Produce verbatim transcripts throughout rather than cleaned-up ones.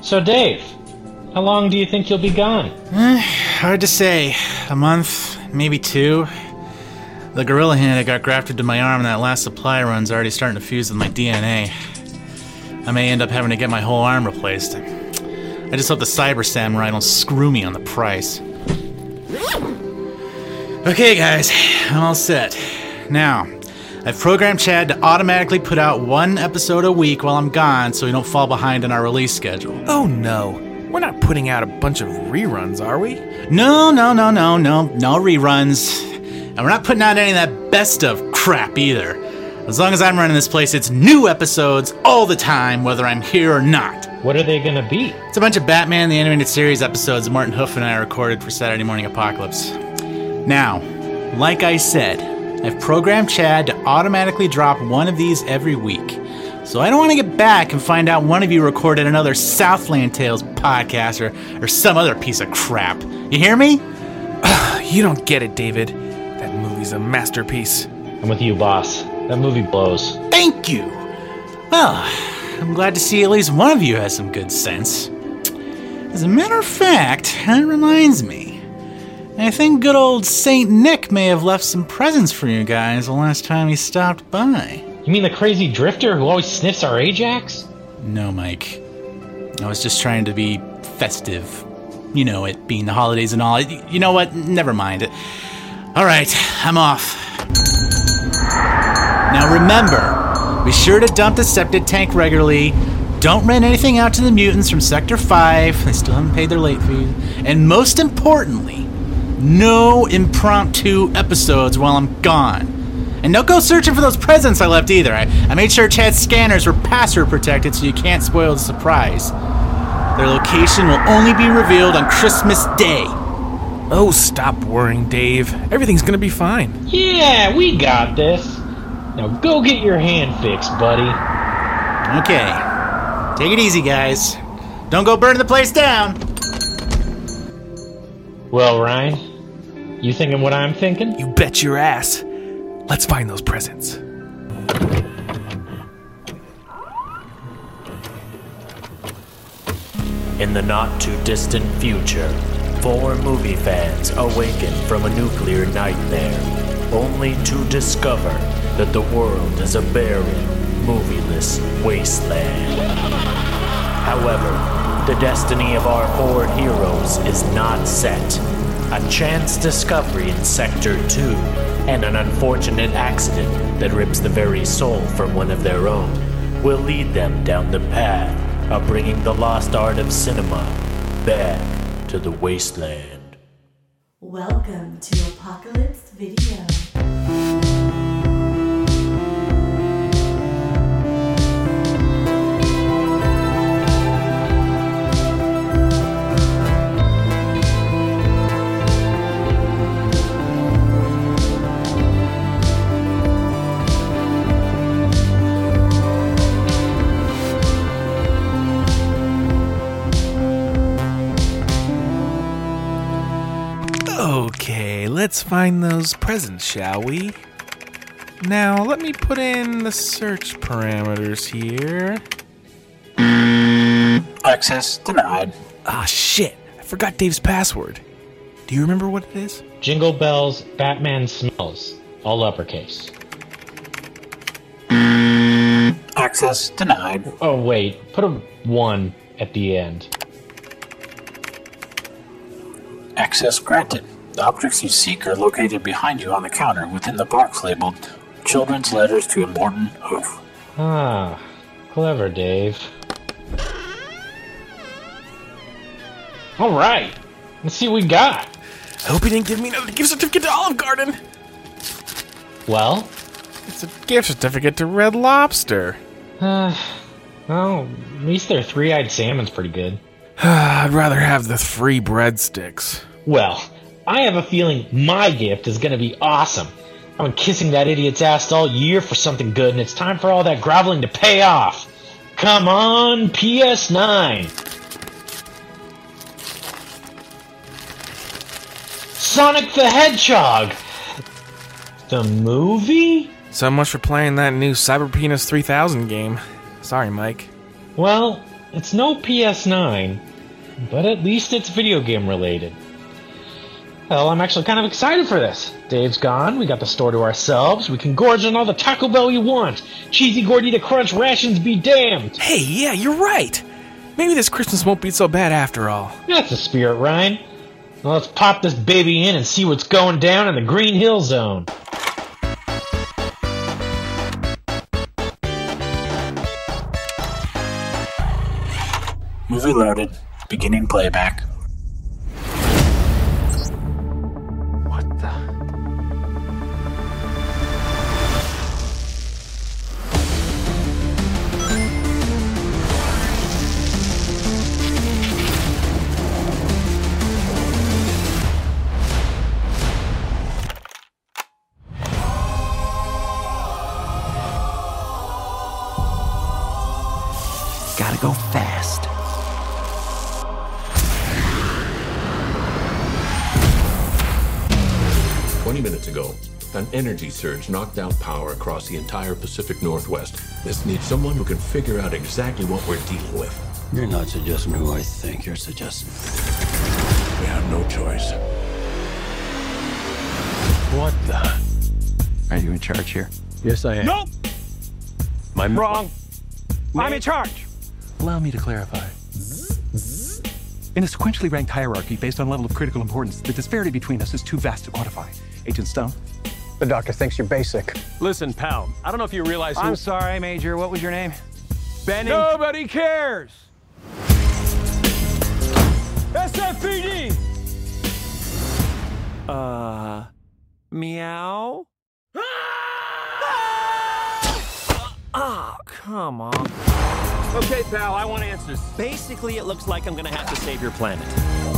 So, Dave, how long do you think you'll be gone? Eh, hard to say. A month, maybe two. The gorilla hand that got grafted to my arm in that last supply run's already starting to fuse with my D N A. I may end up having to get my whole arm replaced. I just hope the Cyber Samurai don't screw me on the price. Okay, guys, I'm all set. Now, I've programmed Chad to automatically put out one episode a week while I'm gone so we don't fall behind in our release schedule. Oh no, we're not putting out a bunch of reruns, are we? No, no, no, no, no, no reruns. And we're not putting out any of that best of crap either. As long as I'm running this place, it's new episodes all the time, whether I'm here or not. What are they gonna be? It's a bunch of Batman the Animated Series episodes Martin Hoof and I recorded for Saturday Morning Apocalypse. Now, like I said, I've programmed Chad to automatically drop one of these every week. So I don't want to get back and find out one of you recorded another Southland Tales podcast or, or some other piece of crap. You hear me? You don't get it, David. That movie's a masterpiece. I'm with you, boss. That movie blows. Thank you. Well, I'm glad to see at least one of you has some good sense. As a matter of fact, that reminds me. I think good old Saint Nick may have left some presents for you guys the last time he stopped by. You mean the crazy drifter who always sniffs our Ajax? No, Mike. I was just trying to be festive. You know, it being the holidays and all. You know what? Never mind it. All right, I'm off. Now remember, be sure to dump the septic tank regularly. Don't rent anything out to the mutants from Sector five. They still haven't paid their late fees. And most importantly, no impromptu episodes while I'm gone. And don't go searching for those presents I left either. I, I made sure Chad's scanners were password protected so you can't spoil the surprise. Their location will only be revealed on Christmas Day. Oh, stop worrying, Dave. Everything's gonna be fine. Yeah, we got this. Now go get your hand fixed, buddy. Okay. Take it easy, guys. Don't go burn the place down. Well, Ryan, you thinking what I'm thinking? You bet your ass. Let's find those presents. In the not-too-distant future, four movie fans awaken from a nuclear nightmare, only to discover that the world is a barren, movieless wasteland. However, the destiny of our four heroes is not set. A chance discovery in Sector two, and an unfortunate accident that rips the very soul from one of their own, will lead them down the path of bringing the lost art of cinema back to the wasteland. Welcome to Apocalypse Video. Okay, let's find those presents, shall we? Now, let me put in the search parameters here. Access denied. Ah, shit. I forgot Dave's password. Do you remember what it is? Jingle bells, Batman smells. All uppercase. Access denied. Oh, wait. Put a one at the end. Access granted. The objects you seek are located behind you on the counter within the box labeled Children's Letters to Morton Hoof. Ah, clever, Dave. All right. Let's see what we got. I hope he didn't give me another gift certificate to Olive Garden. Well? It's a gift certificate to Red Lobster. Uh, well, at least their three-eyed salmon's pretty good. I'd rather have the free breadsticks. Well, I have a feeling my gift is going to be awesome. I've been kissing that idiot's ass all year for something good, and it's time for all that groveling to pay off. Come on, P S nine. Sonic the Hedgehog. The movie? So much for playing that new Cyber Penis three thousand game. Sorry, Mike. Well, It's no P S nine, but at least it's video game related. Hell, I'm actually kind of excited for this. Dave's gone, we got the store to ourselves, we can gorge on all the Taco Bell we want. Cheesy Gordita Crunch rations be damned. Hey, yeah, you're right. Maybe this Christmas won't be so bad after all. That's the spirit, Ryan. Now let's pop this baby in and see what's going down in the Green Hill Zone. Movie loaded. Beginning playback. What the? Gotta go fast. twenty minutes ago, an energy surge knocked out power across the entire Pacific Northwest. This needs someone who can figure out exactly what we're dealing with. You're not suggesting who I think you're suggesting. We have no choice. What the? Are you in charge here? Yes, I am. Nope! I'm wrong. I'm in charge. Allow me to clarify. In a sequentially ranked hierarchy based on level of critical importance, the disparity between us is too vast to quantify. Agent Stone? The doctor thinks you're basic. Listen, pal, I don't know if you realize who... I'm sorry, Major. What was your name? Benning... Nobody cares! S F P D! Uh... Meow? Oh, come on. Okay, pal, I want answers. Basically, it looks like I'm gonna have to save your planet.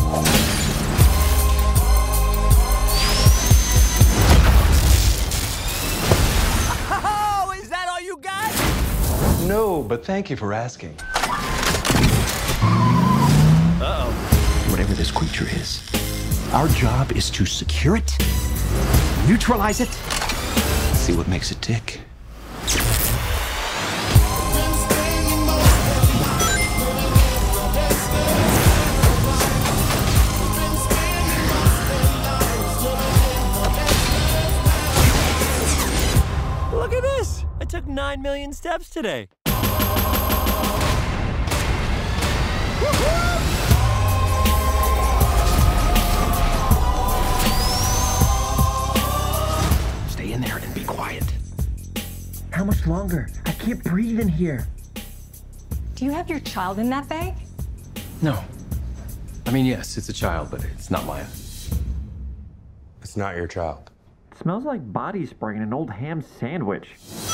Oh, is that all you got? No, but thank you for asking. Uh-oh. Whatever this creature is, our job is to secure it, neutralize it, see what makes it tick. Look at this! I took nine million steps today. Stay in there and be quiet. How much longer? I can't breathe in here. Do you have your child in that bag? No. I mean, yes, it's a child, but it's not mine. It's not your child. Smells like body spray in an old ham sandwich.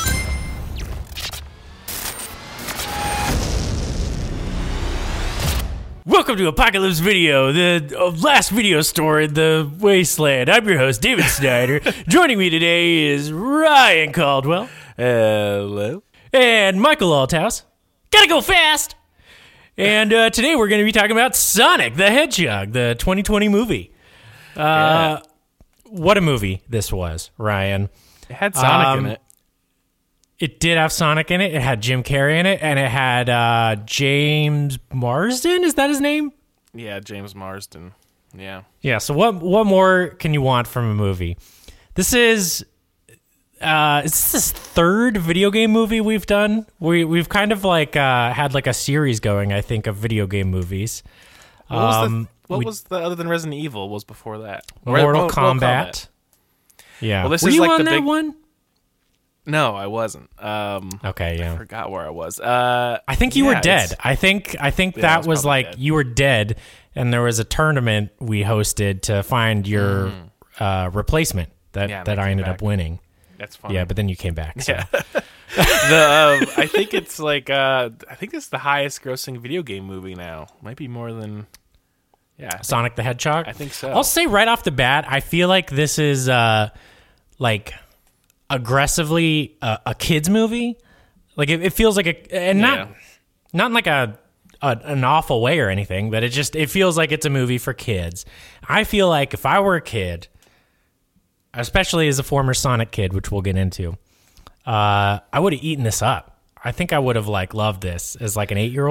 Welcome to Apocalypse Video, the uh, last video store in the wasteland. I'm your host, David Snyder. Joining me today is Ryan Caldwell. Hello. And Michael Althouse. Gotta go fast! And uh, today we're going to be talking about Sonic the Hedgehog, the twenty twenty movie. Uh, yeah. What a movie this was, Ryan. It had Sonic um, in it. It did have Sonic in it. It had Jim Carrey in it, and it had uh, James Marsden. Is that his name? Yeah, James Marsden. Yeah. Yeah. So what what more can you want from a movie? This is uh, is this this third video game movie we've done? We we've kind of like uh, had like a series going, I think, of video game movies. What was Um, the what we- was the other than Resident Evil was before that? Mortal, Mortal Kombat. Yeah. Well, this Were is you like on the that big one? No, I wasn't. Um, Okay, yeah. I forgot where I was. Uh, I think you yeah, were dead. it's- I think I think Yeah, I that was was probably like dead. you were dead, and there was a tournament we hosted to find your Mm. uh, replacement that, Yeah, and that I I came ended back. up winning. That's funny. Yeah, but then you came back. So. Yeah. the um, I think it's like uh, I think it's the highest grossing video game movie now. Might be more than yeah. I think- Sonic the Hedgehog. I think so. I'll say right off the bat, I feel like this is uh, like aggressively uh, a kids movie. Like it, it feels like a and not Yeah. not in like a, a an awful way or anything, but it just it feels like it's a movie for kids. I feel like if I were a kid, especially as a former Sonic kid, which we'll get into, uh, I would have eaten this up. I think I would have like loved this as like an eight year old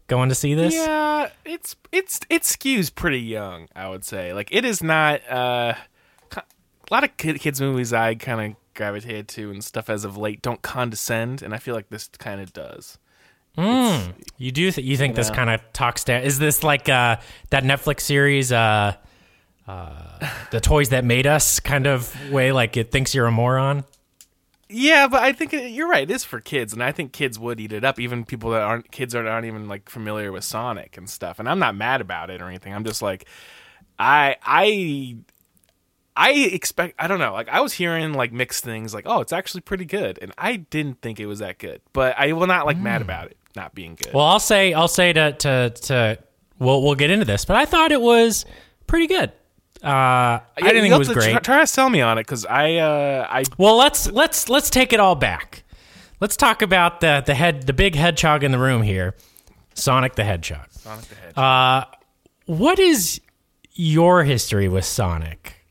going to see this? Yeah, it's it's it skews pretty young, I would say. Like it is not uh, a lot of kid, kids movies I kind of gravitated to and stuff as of late don't condescend, and I feel like this kind of does. Mm, you do th- you think you this know. kind of talks down? Is this like uh, that Netflix series, uh, uh, The Toys That Made Us kind of way, like it thinks you're a moron? Yeah, but I think it, you're right. It is for kids, and I think kids would eat it up. Even people that aren't kids aren't, aren't even like familiar with Sonic and stuff. And I'm not mad about it or anything. I'm just like, I I I expect. I don't know. Like I was hearing like mixed things. Like, oh, it's actually pretty good, and I didn't think it was that good. But I will not like mm. mad about it not being good. Well, I'll say I'll say to to to we'll we'll get into this, but I thought it was pretty good. Uh, I yeah, didn't think it was great. Try, try to sell me on it because I, uh, I. Well, let's let's let's take it all back. Let's talk about the the head, the big hedgehog in the room here, Sonic the Hedgehog. Sonic the Hedgehog. Uh, what is your history with Sonic?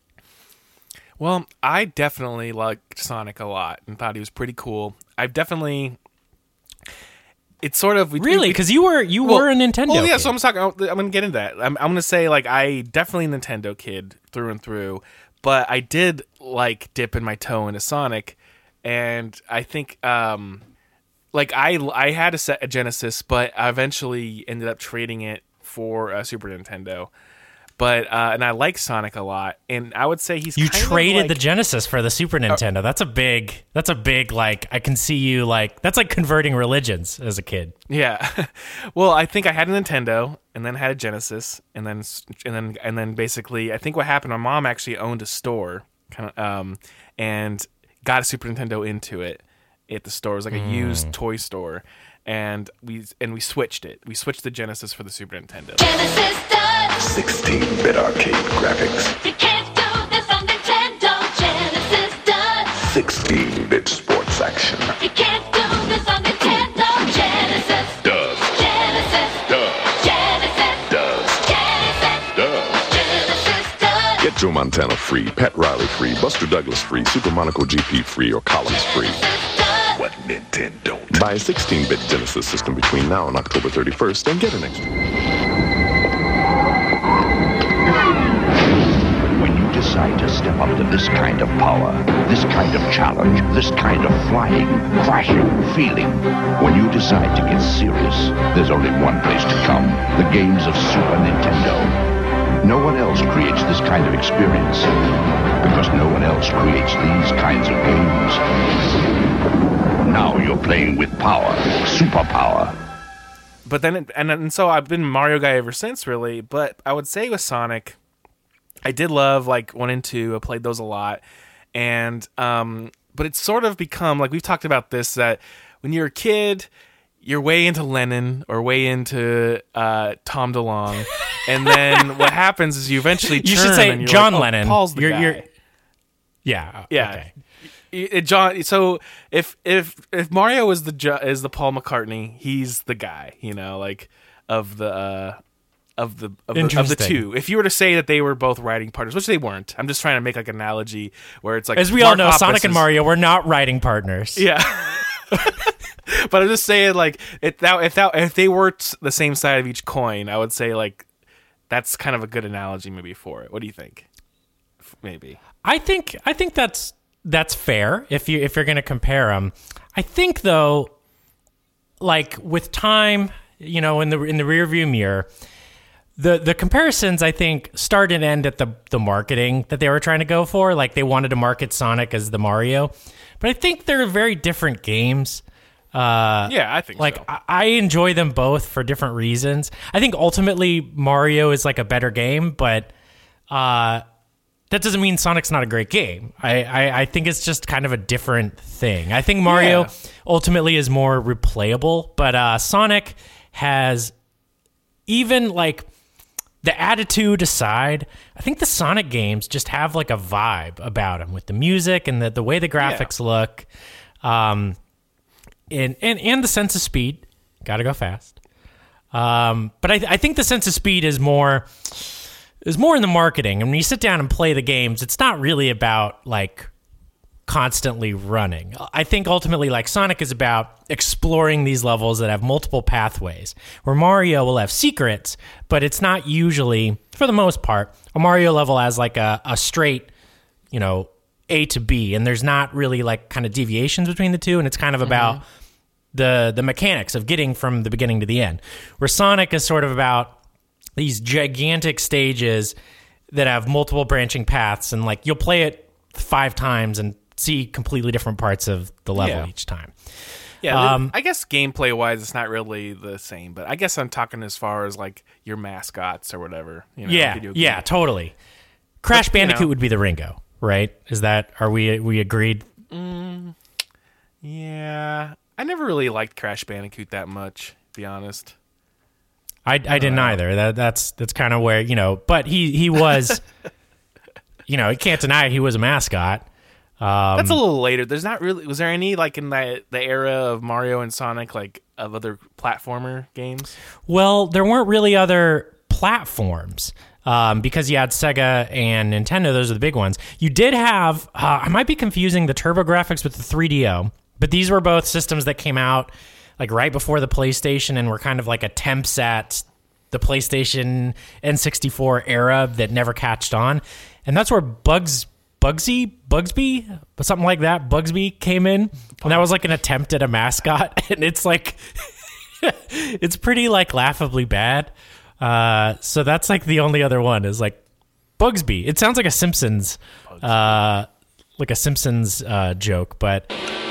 Well, I definitely liked Sonic a lot and thought he was pretty cool. I've definitely. It's sort of we, really because you were you well, were a Nintendo. Oh yeah, kid. so I'm talking. I'm going to get into that. I'm, I'm going to say like I definitely a Nintendo kid through and through, but I did like dipping my toe into Sonic, and I think um, like I I had a, set, a Genesis, but I eventually ended up trading it for a Super Nintendo. But uh, and I like Sonic a lot, and I would say he's you kind traded of like, the Genesis for the Super Nintendo. Uh, that's a big. That's a big like. I can see you like. That's like converting religions as a kid. Yeah, well, I think I had a Nintendo, and then had a Genesis, and then and then and then basically, I think what happened. My mom actually owned a store, kind of, um, and got a Super Nintendo into it at the store. It was like a mm. used toy store. And we and we switched it. We switched the Genesis for the Super Nintendo. Genesis does sixteen-bit arcade graphics. You can't do this on Nintendo. Genesis does sixteen-bit sports action. You can't do this on Nintendo. Genesis does. Genesis does. Genesis does. Genesis does. Genesis does. Get Joe Montana free, Pat Riley free, Buster Douglas free, Super Monaco G P free, or Collins free. What Nintendo? Buy a sixteen-bit Genesis system between now and October thirty-first and get an extra. When you decide to step up to this kind of power, this kind of challenge, this kind of flying, crashing, feeling, when you decide to get serious, there's only one place to come. The games of Super Nintendo. No one else creates this kind of experience because no one else creates these kinds of games. Now you're playing with power, superpower. But then, and, and so I've been a Mario guy ever since, really. But I would say with Sonic, I did love like one and two. I played those a lot, and um, but it's sort of become like we've talked about this that when you're a kid, you're way into Lennon or way into uh, Tom DeLonge, and then what happens is you eventually turn you should say and you're John like, oh, Lennon. Paul's the you're, guy. You're, yeah, yeah. Okay. It, John. So if if if Mario is the is the Paul McCartney, he's the guy. You know, like of the uh, of the of the, of the two. If you were to say that they were both writing partners, which they weren't, I'm just trying to make like an analogy where it's like as we Mark all know, Hoppus Sonic and is, Mario were not writing partners. Yeah. But I'm just saying, like, if that if that if they were t- the same side of each coin, I would say like that's kind of a good analogy maybe for it. What do you think? Maybe. I think I think that's that's fair if you if you're going to compare them. I think though, like with time, you know, in the in the rearview mirror, the the comparisons I think start and end at the the marketing that they were trying to go for. Like they wanted to market Sonic as the Mario, but I think they're very different games. Uh, yeah, I think like so. I, I enjoy them both for different reasons. I think ultimately Mario is like a better game, but uh, that doesn't mean Sonic's not a great game. I, I, I think it's just kind of a different thing. I think Mario Yeah. ultimately is more replayable, but uh, Sonic has even like the attitude aside, I think the Sonic games just have like a vibe about them with the music and the, the way the graphics yeah. look. Um, And, and and the sense of speed, gotta go fast. Um, but I, I think the sense of speed is more is more in the marketing. And when you sit down and play the games, it's not really about like constantly running. I think ultimately, like, Sonic is about exploring these levels that have multiple pathways, where Mario will have secrets, but it's not usually, for the most part, a Mario level has like a, a straight, you know, A to B, and there's not really like kind of deviations between the two, and it's kind of about mm-hmm. the the mechanics of getting from the beginning to the end, where Sonic is sort of about these gigantic stages that have multiple branching paths, and like you'll play it five times and see completely different parts of the level Yeah. each time. Yeah, Um, I guess gameplay wise, it's not really the same, but I guess I'm talking as far as like your mascots or whatever. You know, yeah, video game. yeah, totally. Crash But, you Bandicoot know. would be the Ringo, right? Is that are we we agreed? Mm, yeah, I never really liked Crash Bandicoot that much, to be honest. I, I didn't either. That that's that's kind of where, you know, but he he was, you know, you can't deny it, he was a mascot. Um, That's a little later. There's not really. Was there any like in the the era of Mario and Sonic, like of other platformer games? Well, there weren't really other platforms um, because you had Sega and Nintendo. Those are the big ones. You did have. Uh, I might be confusing the TurboGrafx with the three D O, but these were both systems that came out like right before the PlayStation and were kind of like attempts at the PlayStation N sixty-four era that never catched on, and that's where Bugs. Bugsy, Bugsby, something like that. Bugsby came in, and that was like an attempt at a mascot, and it's like, it's pretty like laughably bad. Uh, so that's like the only other one is like Bugsby. It sounds like a Simpsons, uh, like a Simpsons uh, joke, but.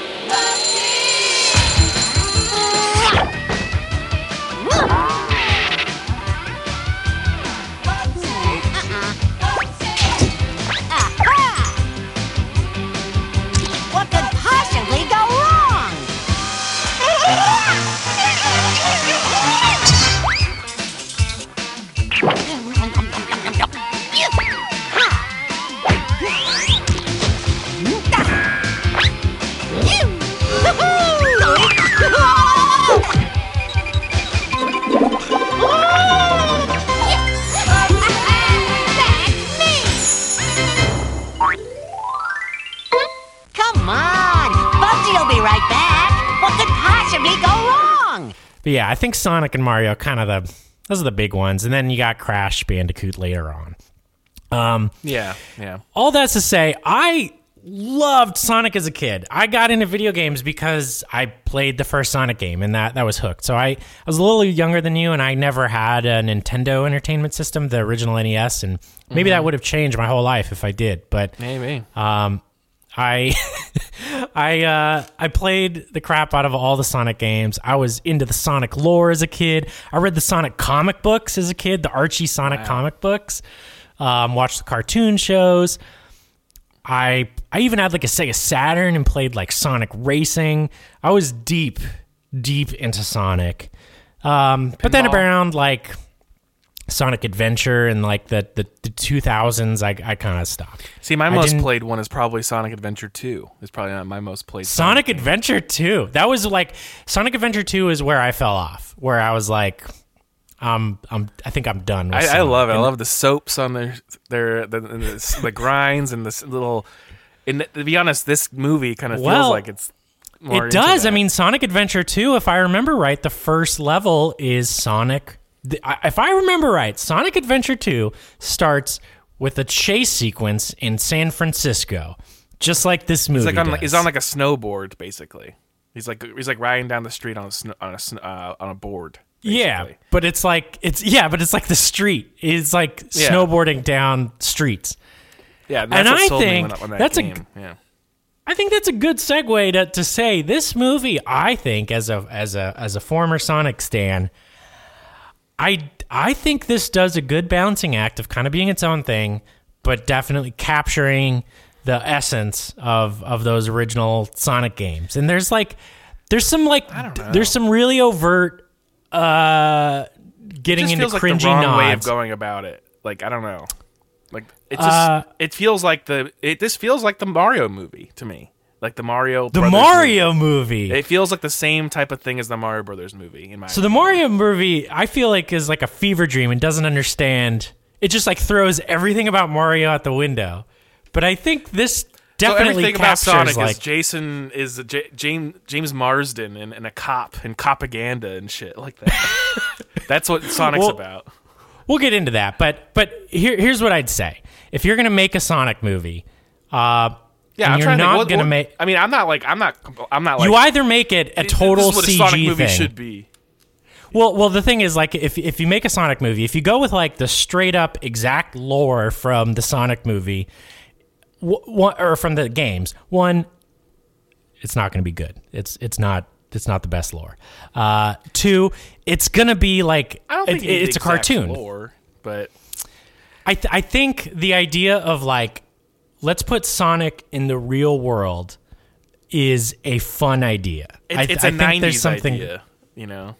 What could possibly go wrong? Come on, Bugsy'll be right back. What could possibly go wrong? But yeah, I think Sonic and Mario kind of the those are the big ones, and then you got Crash Bandicoot later on. Um, Yeah, yeah. all that's to say, I loved Sonic as a kid. I got into video games because I played the first Sonic game, and that that was hooked. So I, I was a little younger than you, and I never had a Nintendo Entertainment System, the original N E S, and maybe Mhm. that would have changed my whole life if I did. But Maybe. um, I I uh, I played the crap out of all the Sonic games. I was into the Sonic lore as a kid. I read the Sonic comic books as a kid, the Archie Sonic Wow. comic books. Um, watched the cartoon shows. I I even had like a Sega Saturn and played like Sonic Racing. I was deep, deep into Sonic. Um, but then Pinball. around like Sonic Adventure and like the the, the two thousands, I I kind of stopped. See, my I most didn't- played one is probably Sonic Adventure two. It's probably not my most played. Sonic Adventure two. That was like Sonic Adventure two is where I fell off. Where I was like, um, I'm I think I'm done. With I, I Sonic. love it. I And- love the soaps on their their the, and the, the grinds and this little. And to be honest, this movie kind of Well, feels like it's. More It into does. that. I mean, Sonic Adventure two, if I remember right, the first level is Sonic. the- I- If I remember right, Sonic Adventure two starts with a chase sequence in San Francisco, just like this movie He's like on does. he's on like a snowboard basically. He's like he's like riding down the street on a sn- on a sn- uh, on a board. Yeah, but it's like it's yeah, but it's like the street. It's like Yeah. snowboarding down streets. Yeah, that's and what I sold me think when- when that that's game. a yeah. I think that's a good segue to, to say this movie. I think as a as a as a former Sonic stan, I I think this does a good balancing act of kind of being its own thing, but definitely capturing the essence of of those original Sonic games. And there's like there's some like there's some really overt uh getting it just into feels like cringy the wrong nods. way of going about it. Like I don't know. Like it just Uh, it feels like the it this feels like the Mario movie to me. Like the Mario The Brothers Mario movie. It feels like the same type of thing as the Mario Brothers movie in my So the Mario movie, I feel like, is like a fever dream and doesn't understand. It just like throws everything about Mario out the window. But I think this definitely so everything captures about Sonic like is Jason is a J- James James Marsden and, and a cop and propaganda and shit like that. That's what Sonic's Well, about. We'll get into that, but but here here's what I'd say: if you're gonna make a Sonic movie, uh, Yeah, and I'm you're trying to not think, what, gonna what- make. I mean, I'm not like I'm not I'm not like You either make it a total this is what a C G Sonic movie thing. should be. Well, well, the thing is, like, if if you make a Sonic movie, if you go with like the straight up exact lore from the Sonic movie, w- one, or from the games, one, it's not going to be good. It's it's not it's not the best lore. Uh, two, it's going to be like I don't think it- you need it's a the exact cartoon. lore, but I th- I think the idea of like let's put Sonic in the real world is a fun idea. it, I, it's I a think nineties there's something. idea, you know.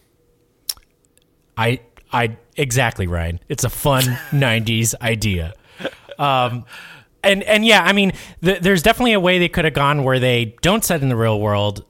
I I exactly, Ryan. It's a fun nineties idea. Um, and and yeah, I mean, th- there's definitely a way they could have gone where they don't set in the real world.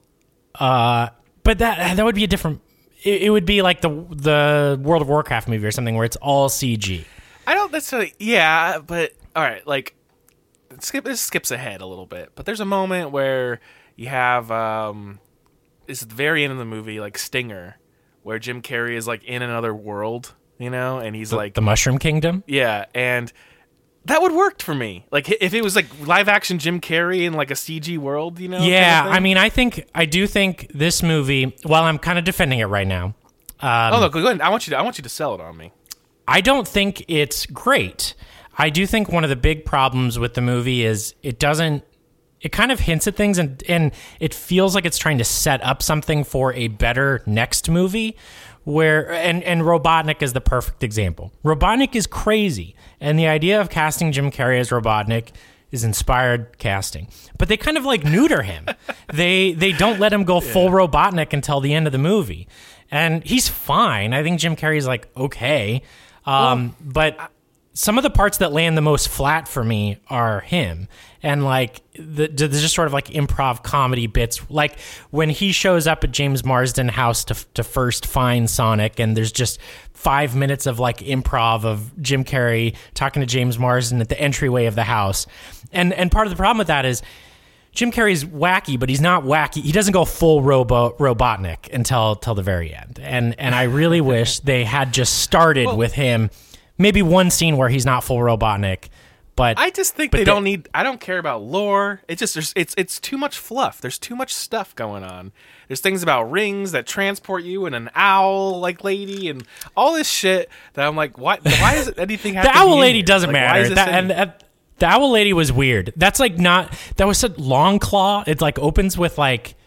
Uh, but that that would be a different. It, it would be like the the World of Warcraft movie or something where it's all C G. I don't necessarily. Yeah, but all right, like skip. This skips ahead a little bit, but there's a moment where you have um, it's at the very end of the movie, like Stinger, where Jim Carrey is like in another world, you know, and he's The, like the Mushroom Kingdom. yeah, and that would work for me. Like if it was like live action Jim Carrey in like a C G world, you know. Yeah, kind of I mean, I think I do think this movie. While I'm kind of defending it right now. Um, oh no, go ahead. I want you to. I want you to sell it on me. I don't think it's great. I do think one of the big problems with the movie is it doesn't. It kind of hints at things, and and it feels like it's trying to set up something for a better next movie. Where and and Robotnik is the perfect example. Robotnik is crazy, and the idea of casting Jim Carrey as Robotnik is inspired casting. But they kind of like neuter him. they they don't let him go full Robotnik until the end of the movie, and he's fine. I think Jim Carrey's like okay. Um, but some of the parts that land the most flat for me are him. And like, the, there's just sort of like improv comedy bits. Like when he shows up at James Marsden house to, to first find Sonic, and there's just five minutes of like improv of Jim Carrey talking to James Marsden at the entryway of the house. And, and part of the problem with that is Jim Carrey's wacky, but he's not wacky. He doesn't go full robo Robotnik until, until the very end. And, and I really wish they had just started Well, with him. Maybe one scene where he's not full Robotnik, but I just think but they the- don't need. I don't care about lore. It just there's it's it's too much fluff. There's too much stuff going on. There's things about rings that transport you, and an owl like lady, and all this shit that I'm like, why? Why is it anything? Have the to be owl in lady here? doesn't Like, why matter. is this That, in and here? uh, the owl lady was weird. That's like not. That was such Long Claw. It like opens with like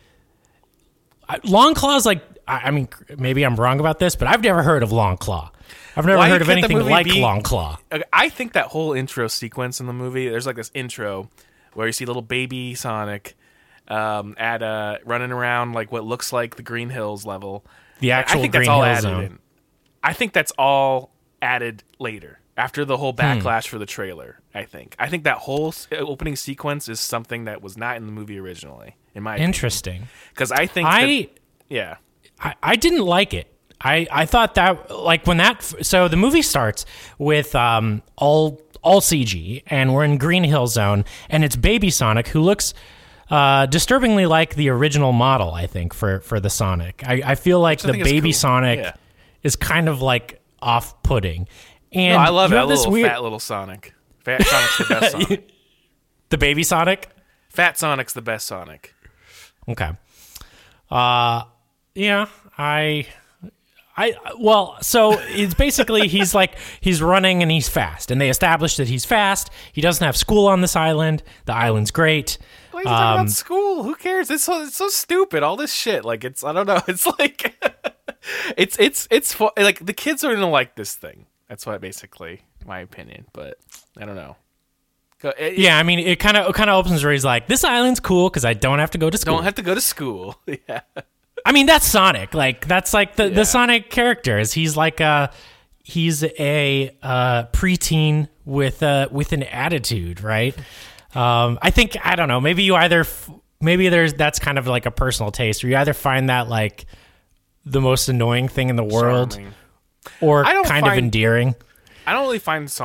I- Long Claw is like. I, I mean, maybe I'm wrong about this, but I've never heard of Long Claw. I've never Why heard of can't the anything movie like be- Long Claw. Okay, I think that whole intro sequence in the movie, there's like this intro where you see little baby Sonic um, at uh, running around like what looks like the Green Hills level. The actual I think Green that's all Hill added Zone. in. I think that's all added later after the whole Hmm. backlash for the trailer. I think. I think that whole s- opening sequence is something that was not in the movie originally. In my Interesting. because I think I- that, yeah. I, I didn't like it. I, I thought that like when that so the movie starts with um all all C G and we're in Green Hill Zone and it's Baby Sonic who looks uh, disturbingly like the original model. I think for for the Sonic, I, I feel like Which I the think is Baby cool. Sonic Yeah. is kind of like off putting. And No, I love you that have this little weird fat little Sonic. Fat Sonic's the best Sonic. the Baby Sonic. Fat Sonic's the best Sonic. Okay. Uh, yeah, I, I, well, so it's basically he's like, he's running and he's fast. And they established that he's fast. He doesn't have school on this island. The island's great. Why are you talking Um, about school? Who cares? It's so it's so stupid. All this shit. Like it's I don't know. It's like it's it's it's fu- like the kids are gonna like this thing. That's what basically my opinion. But I don't know. Go- it- yeah, I mean, it kind of kind of opens where he's like, this island's cool because I don't have to go to school. Don't have to go to school. Yeah. I mean, that's Sonic. Like, that's like the, Yeah. the Sonic character. Is he's like a he's a uh, preteen with a with an attitude, right? Um, I think I don't know. Maybe you either f- maybe there's that's kind of like a personal taste, or you either find that like the most annoying thing in the world, Charming. or I don't kind of find- endearing. I don't really find Sonic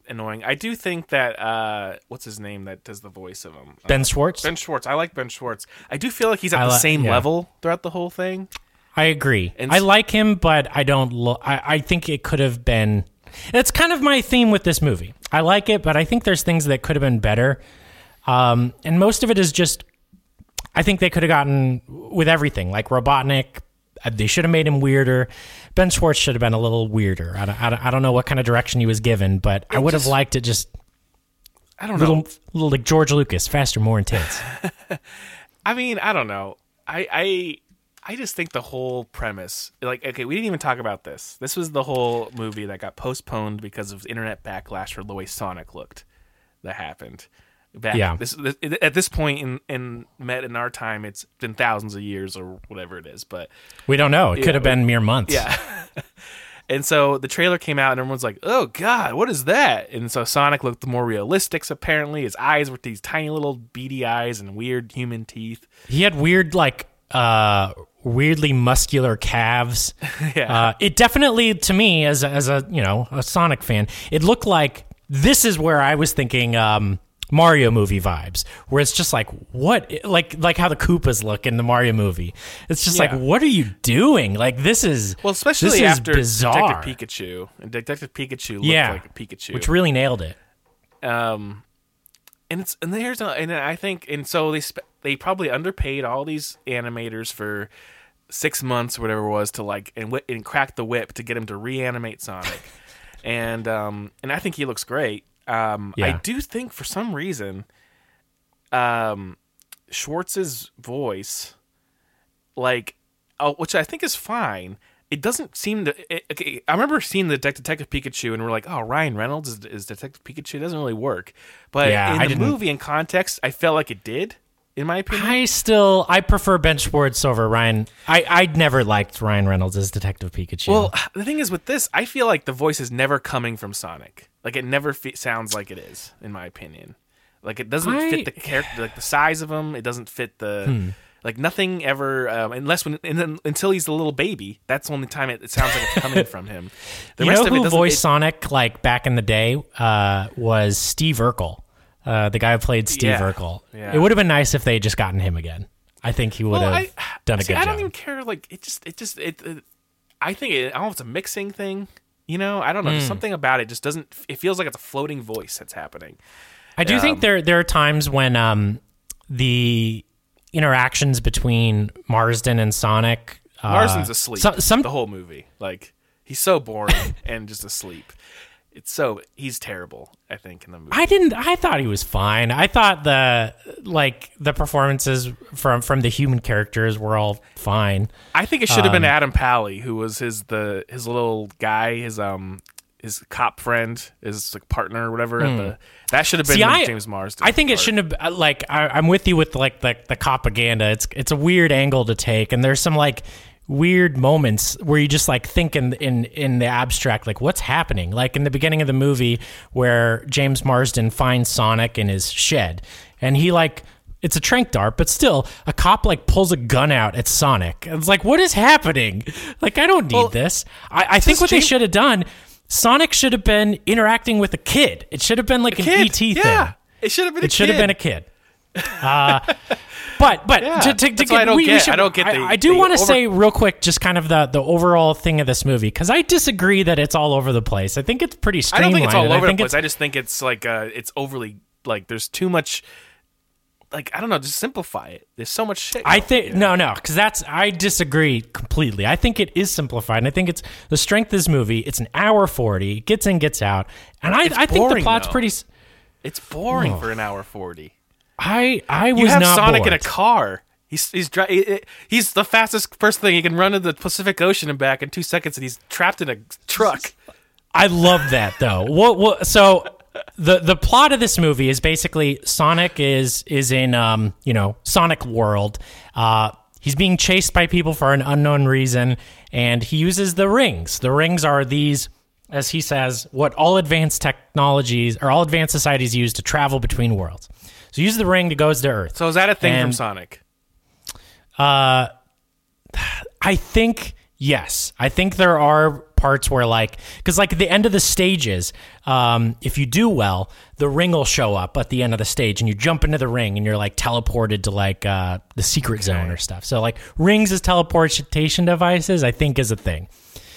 annoying. I do think that uh, what's his name that does the voice of him? Ben uh, Schwartz. Ben Schwartz. I like Ben Schwartz. I do feel like he's at I the li- same yeah. level throughout the whole thing. I agree. And I like him, but I don't. Lo- I I think it could have been. It's kind of my theme with this movie. I like it, but I think there's things that could have been better. Um, and most of it is just. I think they could have gotten with everything, like Robotnik. They should have made him weirder. Ben Schwartz should have been a little weirder. I don't, I don't, I don't know what kind of direction he was given, but It I would just- have liked it just. I don't little, know. Little like George Lucas, faster, more intense. I mean, I don't know. I, I I just think the whole premise, like, okay, we didn't even talk about this. This was the whole movie that got postponed because of internet backlash for the way Sonic looked. That happened. Back, Yeah. This, this at this point in in met in our time, it's been thousands of years or whatever it is, but We don't know. It Yeah, could have been mere months. Yeah. And so the trailer came out, and everyone's like, "Oh God, what is that?" And so Sonic looked more realistic. Apparently, his eyes were these tiny little beady eyes and weird human teeth. He had weird, like, uh, weirdly muscular calves. Yeah. Uh, it definitely, to me, as a, as a you know a Sonic fan, it looked like this is where I was thinking um, Mario movie vibes, where it's just like what, like like how the Koopas look in the Mario movie. It's just Yeah. like, what are you doing? Like this is Well, especially this is after bizarre. Detective Pikachu. And Detective Pikachu looked Yeah, like a Pikachu, which really nailed it. Um, and it's and there's a, and I think and so they sp- they probably underpaid all these animators for six months or whatever it was to like and whi- and crack the whip to get him to reanimate Sonic, and um and I think he looks great. Um, I Yeah. do think for some reason, um, Schwartz's voice, like, oh, which I think is fine. It doesn't seem to. It, okay, I remember seeing the Detective Pikachu, and we're like, "Oh, Ryan Reynolds is, is Detective Pikachu." It doesn't really work, but Yeah, in I the didn't- movie and context, I felt like it did. In my opinion, I still I prefer Ben Schwartz over Ryan. I I never liked Ryan Reynolds as Detective Pikachu. well, the thing is with this, I feel like the voice is never coming from Sonic. Like it never fe- sounds like it is, in my opinion. Like it doesn't I- fit the character, like the size of him. It doesn't fit the. Hmm. Like nothing ever, um, unless when and then, until he's a little baby. That's the only time it, it sounds like it's coming from him. The you rest know of it who doesn't. voiced it- Sonic like back in the day uh, was Steve Urkel, uh, the guy who played Steve Yeah. Urkel. Yeah. It would have been nice if they had just gotten him again. I think he would Well, have I- done a see, good I job. don't even care. Like it just, it just, it. it I think it, I don't know if it's a mixing thing. You know, I don't know. There's Mm. something about it just doesn't. It feels like it's a floating voice that's happening. I do Um, think there there are times when um, the interactions between Marsden and Sonic. Uh, Marsden's asleep. so- some the whole movie, like he's so boring and just asleep. It's so he's terrible. I think in the movie. I didn't. I thought he was fine. I thought the like the performances from from the human characters were all fine. I think it should have been Um, Adam Pally, who was his the his little guy, his um his cop friend, his like partner or whatever. At Hmm. the, that should have been See, I, James Marsden. I think it part. shouldn't have. Like, I, I'm with you with like the the propaganda. It's it's a weird angle to take, and there's some like weird moments where you just like think in in in the abstract, like what's happening. Like in the beginning of the movie, where James Marsden finds Sonic in his shed, and he like. It's a trank dart, but still, a cop like pulls a gun out at Sonic. It's like, what is happening? Like, I don't need Well, this. I, I think just what they James- should have done, Sonic should have been interacting with a kid. It should have been like A an kid, E T thing. yeah. It should have been. It a should have kid. been a kid. Uh, but but Yeah, to, to, to that's get, why I don't we, we get- should, I don't get the- I, I do the want to over- say real quick, just kind of the the overall thing of this movie, because I disagree that it's all over the place. I think it's pretty I streamlined. don't think it's all and I over the think place. it's- I just think it's like uh, it's overly like there's too much. Like I don't know, just simplify it. There's so much shit. I think no, no, because that's I disagree completely. I think it is simplified, and I think it's the strength of this movie. It's an hour forty, gets in, gets out, and I It's I think the boring, plot's though. pretty. s- It's boring Oh. for an hour forty. I I was You have not Sonic bored. in a car. He's he's dri- it- it- he's the fastest person thing. He can run to the Pacific Ocean and back in two seconds, and he's trapped in a truck. I love that though. What, what so the the plot of this movie is basically Sonic is is in um you know Sonic World. Uh, he's being chased by people for an unknown reason, and he uses the rings. The rings are these, as he says, what all advanced technologies or all advanced societies use to travel between worlds. So he uses the ring that goes to Earth. So is that a thing from And, Sonic? Uh, I think yes. I think there are parts where like, because like at the end of the stages, um, if you do well, the ring will show up at the end of the stage, and you jump into the ring, and you're like teleported to like uh, the secret zone or stuff. So like rings as teleportation devices, I think, is a thing.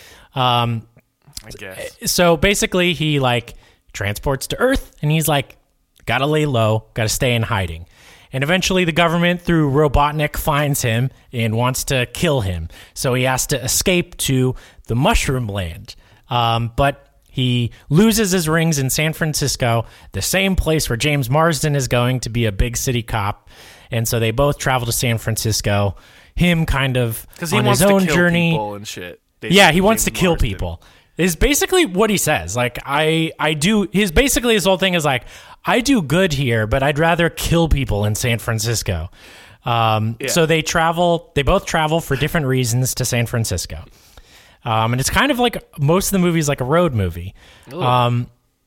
Um, I guess. So basically, he like transports to Earth, and he's like, gotta lay low, gotta stay in hiding. And eventually the government, through Robotnik, finds him and wants to kill him. So he has to escape to the Mushroom Land. Um, but he loses his rings in San Francisco, the same place where James Marsden is going to be a big city cop. And so they both travel to San Francisco. Him kind of Because he on wants his own to kill journey. people and shit. Basically, Yeah, he wants James to kill Marsden. people. Is basically what he says. Like, I, I do, his basically his whole thing is like, I do good here, but I'd rather kill people in San Francisco. Um, Yeah. So they travel, they both travel for different reasons to San Francisco. Um, and it's kind of like, most of the movie is like a road movie. Ooh. Um,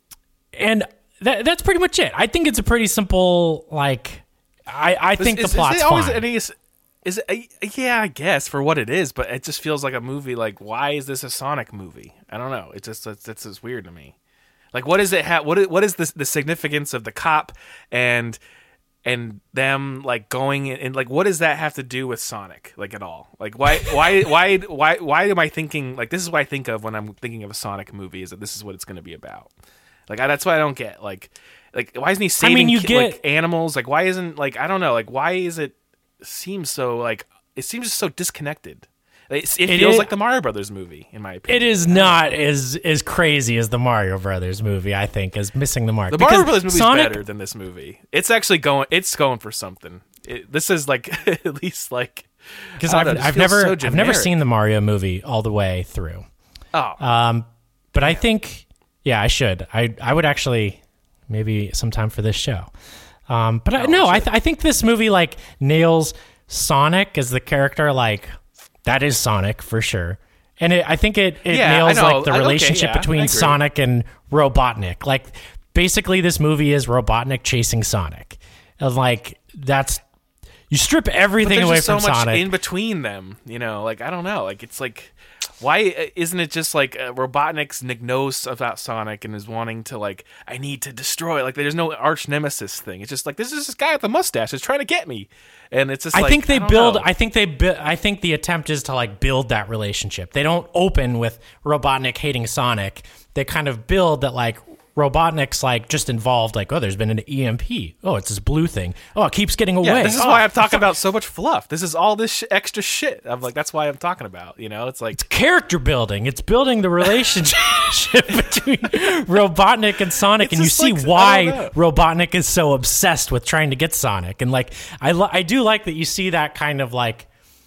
and that, that's pretty much it. I think it's a pretty simple, like, I, I think is, the plot's is it always fine. any? Is, is it, uh, yeah, I guess for what it is, but it just feels like a movie. Like, why is this a Sonic movie? I don't know. It just it's, it's just weird to me. Like, what is it? Ha- what is, what is this, the significance of the cop and and them like going in, and like what does that have to do with Sonic? Like at all? Like why why why why why am I thinking like this is what I think of when I'm thinking of a Sonic movie? Is that this is what it's going to be about? Like I, that's what I don't get. Like like why isn't he saving I mean, you ki- get- like animals? Like why isn't like I don't know. Like why is it seems so like it seems just so disconnected. It, it, It feels is- like the Mario Brothers movie, in my opinion. It is not as as crazy as the Mario Brothers movie, I think, as missing the mark. The Because Mario Brothers movie is Sonic- better than this movie. It's actually going. It's going for something. It, this is like at least like Because I I've, don't know, it just I've feels never so I've never generic. seen the Mario movie all the way through. Oh, Um, but I think yeah, I should. I I would actually maybe sometime for this show. Um, but I, no, I th- I think this movie like nails Sonic as the character. Like that is Sonic for sure. And it, I think it, it Yeah, nails I know. like the I- okay, relationship yeah, I between agree. Sonic and Robotnik. Like basically this movie is Robotnik chasing Sonic. And like that's you strip but everything there's away just from so much Sonic. in between them. You know, like I don't know. Like it's like why isn't it just like uh, Robotnik's Nick knows about Sonic and is wanting to like I need to destroy. Like there's no arch nemesis thing. It's just like this is this guy with a mustache that's trying to get me, and it's just. I like, think they don't build. know. I think they. Bu- I think the attempt is to like build that relationship. They don't open with Robotnik hating Sonic. They kind of build that like Robotnik's like just involved. Like, oh, there's been an E M P. Oh, it's this blue thing. Oh, it keeps getting away. Yeah, this is Oh, why I'm talking about so much fluff. This is all this sh- extra shit. I'm like, that's why I'm talking about. You know, it's like character building. It's building the relationship between Robotnik and Sonic, It's and you just see like- I why don't know. Robotnik is so obsessed with trying to get Sonic. And like, I li- I do like that you see that kind of like.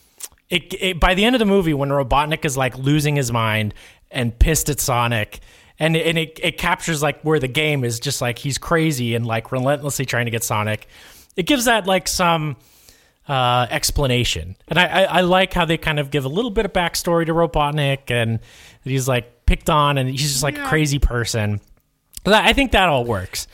It, it by the end of the movie when Robotnik is like losing his mind and pissed at Sonic. And, and it, it captures like where the game is just like he's crazy and like relentlessly trying to get Sonic. It gives that like some uh, explanation. And I, I, I like how they kind of give a little bit of backstory to Robotnik and that he's like picked on and he's just like a crazy person. But I think that all works.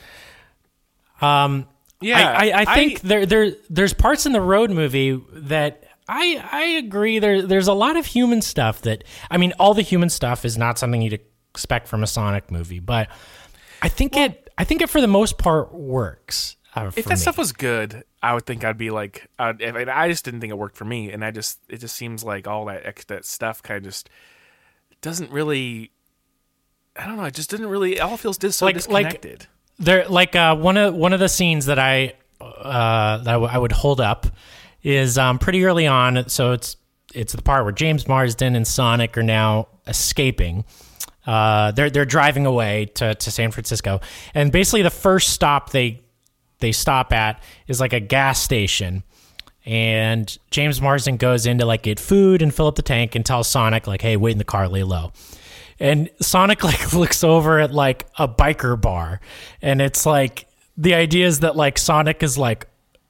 Um, Yeah, I, I, I think I- there there there's parts in the road movie that I I agree there there's a lot of human stuff that I mean all the human stuff is not something you'd expect from a Sonic movie, but I think it I think it for the most part works. Uh, if for that me. stuff was good, I would think I'd be like, I'd, if, and I just didn't think it worked for me, and I just it just seems like all that ex, that stuff kind of just doesn't really. I don't know. It just didn't really. It all feels dis, so like disconnected. like there like uh, one of one of the scenes that I uh, that I, w- I would hold up is um, pretty early on. So it's it's the part where James Marsden and Sonic are now escaping. Uh, they're they're driving away to, to San Francisco, and basically the first stop they they stop at is like a gas station, and James Marsden goes in to like get food and fill up the tank and tells Sonic like, "Hey, wait in the car, lay low." And Sonic like looks over at like a biker bar, and it's like the idea is that like Sonic is like.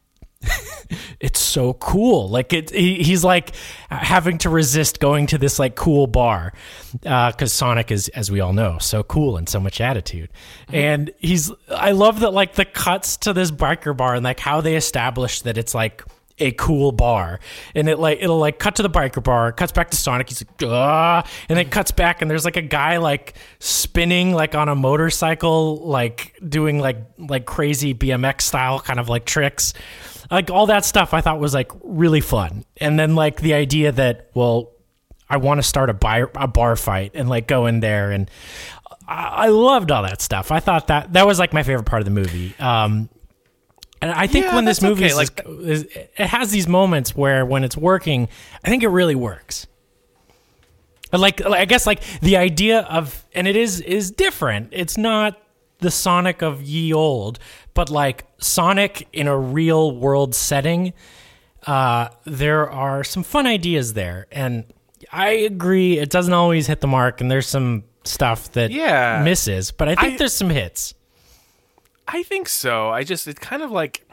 It's so cool. Like it, he, he's like having to resist going to this like cool bar because uh, Sonic is, as we all know, so cool and so much attitude. Mm-hmm. And he's, I love that like the cuts to this biker bar and like how they establish that it's like a cool bar, and it like it'll like cut to the biker bar, it cuts back to Sonic, he's like ah, and then cuts back and there's like a guy like spinning like on a motorcycle, like doing like like crazy B M X style kind of like tricks, like all that stuff I thought was like really fun. And then like the idea that, well, I want to start a bar a bar fight and like go in there, and I, I loved all that stuff. I thought that that was like my favorite part of the movie. Um, And I think Yeah, when this that's movie okay, is, like- is, it has these moments where when it's working, I think it really works. Like, like I guess like the idea of, and it is is different. It's not the Sonic of ye old, but like Sonic in a real world setting. Uh, there are some fun ideas there, and I agree it doesn't always hit the mark, and there's some stuff that Yeah. misses, but I think I- there's some hits. I think so. I just it's kind of like